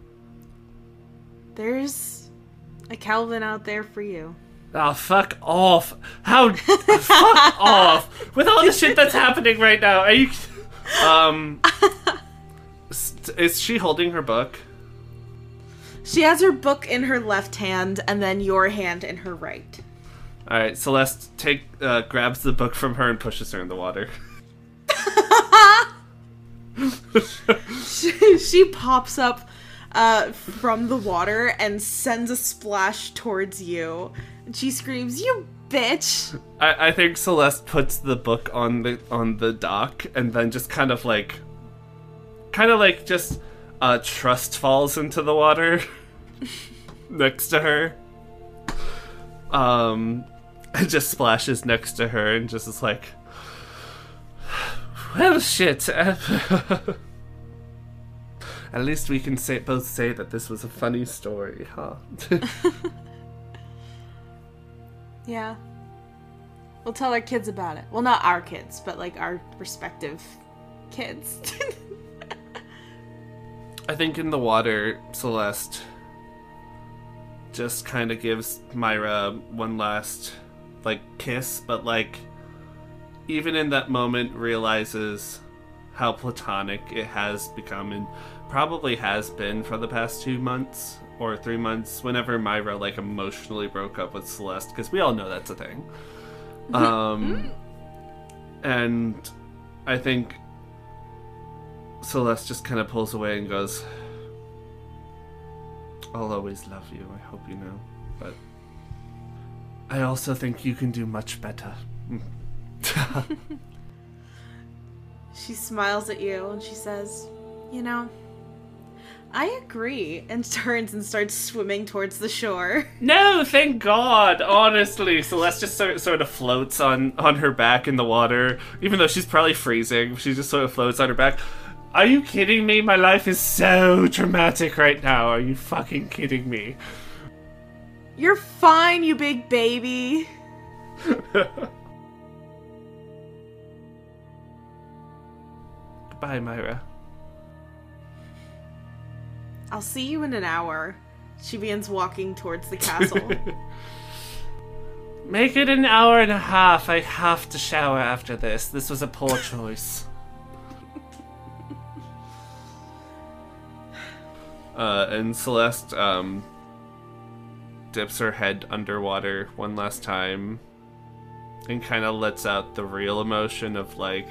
There's a Calvin out there for you." Oh, fuck off. Fuck off. With all the shit that's happening right now, are you... is she holding her book? She has her book in her left hand, and then your hand in her right. Alright, Celeste grabs the book from her and pushes her in the water. She pops up from the water and sends a splash towards you. And she screams, "You bitch!" I think Celeste puts the book on the dock and then just kind of like trust falls into the water next to her. It just splashes next to her and just is like, well, shit. At least we can both say that this was a funny story, huh? Yeah. We'll tell our kids about it. Well, not our kids, but like our respective kids. I think in the water, Celeste just kind of gives Myra one last, like, kiss, but, like, even in that moment realizes how platonic it has become and probably has been for the past 2 months or 3 months whenever Myra, like, emotionally broke up with Celeste, because we all know that's a thing. And I think Celeste just kind of pulls away and goes, "I'll always love you, I hope you know, but I also think you can do much better." She smiles at you and she says, "You know, I agree," and turns and starts swimming towards the shore. No, thank God, honestly. Celeste just sort of floats on her back in the water, even though she's probably freezing. She just sort of floats on her back. Are you kidding me? My life is so dramatic right now. Are you fucking kidding me? You're fine, you big baby. Goodbye, Myra. I'll see you in an hour. She begins walking towards the castle. Make it an hour and a half. I have to shower after this. This was a poor choice. And Celeste dips her head underwater one last time and kind of lets out the real emotion of, like,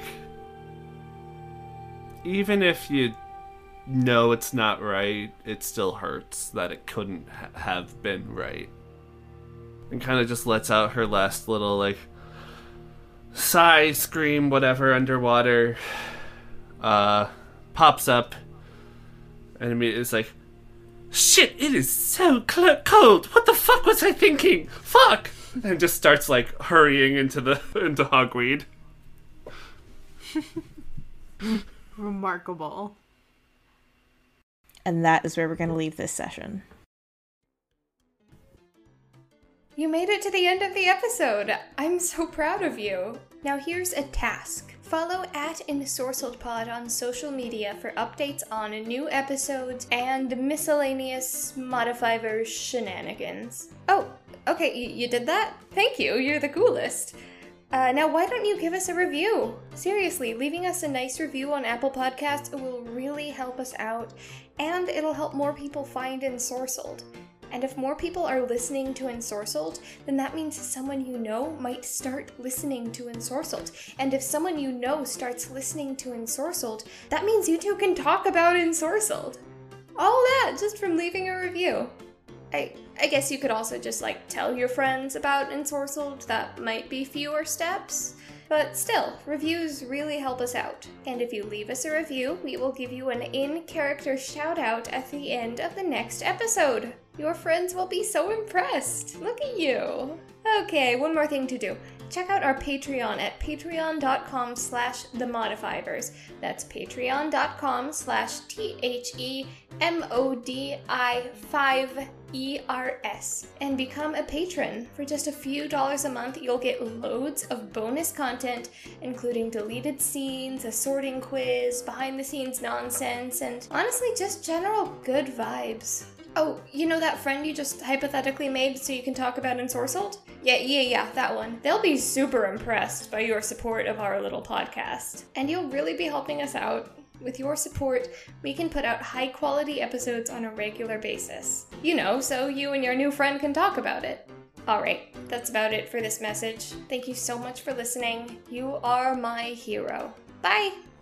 even if you know it's not right, it still hurts that it couldn't have been right. And kind of just lets out her last little, like, sigh, scream, whatever, underwater. Pops up. And it's like, shit, it is so cold. What the fuck was I thinking? Fuck! And just starts, like, hurrying into Hogweed. Remarkable. And that is where we're going to leave this session. You made it to the end of the episode. I'm so proud of you. Now here's a task. Follow @InSorcelledPod on social media for updates on new episodes and miscellaneous Modifiverse shenanigans. Oh, okay, you did that? Thank you, you're the coolest. Now why don't you give us a review? Seriously, leaving us a nice review on Apple Podcasts will really help us out, and it'll help more people find Ensorcelled. And if more people are listening to Ensorcelled, then that means someone you know might start listening to Ensorcelled. And if someone you know starts listening to Ensorcelled, that means you two can talk about Ensorcelled. All that just from leaving a review. I guess you could also just, like, tell your friends about Ensorcelled. That might be fewer steps. But still, reviews really help us out. And if you leave us a review, we will give you an in-character shout-out at the end of the next episode. Your friends will be so impressed. Look at you. Okay, one more thing to do. Check out our Patreon at patreon.com/themodifivers. That's patreon.com/THEMODI5ERS. And become a patron. For just a few dollars a month, you'll get loads of bonus content, including deleted scenes, a sorting quiz, behind-the-scenes nonsense, and honestly, just general good vibes. Oh, you know that friend you just hypothetically made so you can talk about Ensorcelled? Yeah, that one. They'll be super impressed by your support of our little podcast. And you'll really be helping us out. With your support, we can put out high-quality episodes on a regular basis. You know, so you and your new friend can talk about it. Alright, that's about it for this message. Thank you so much for listening. You are my hero. Bye!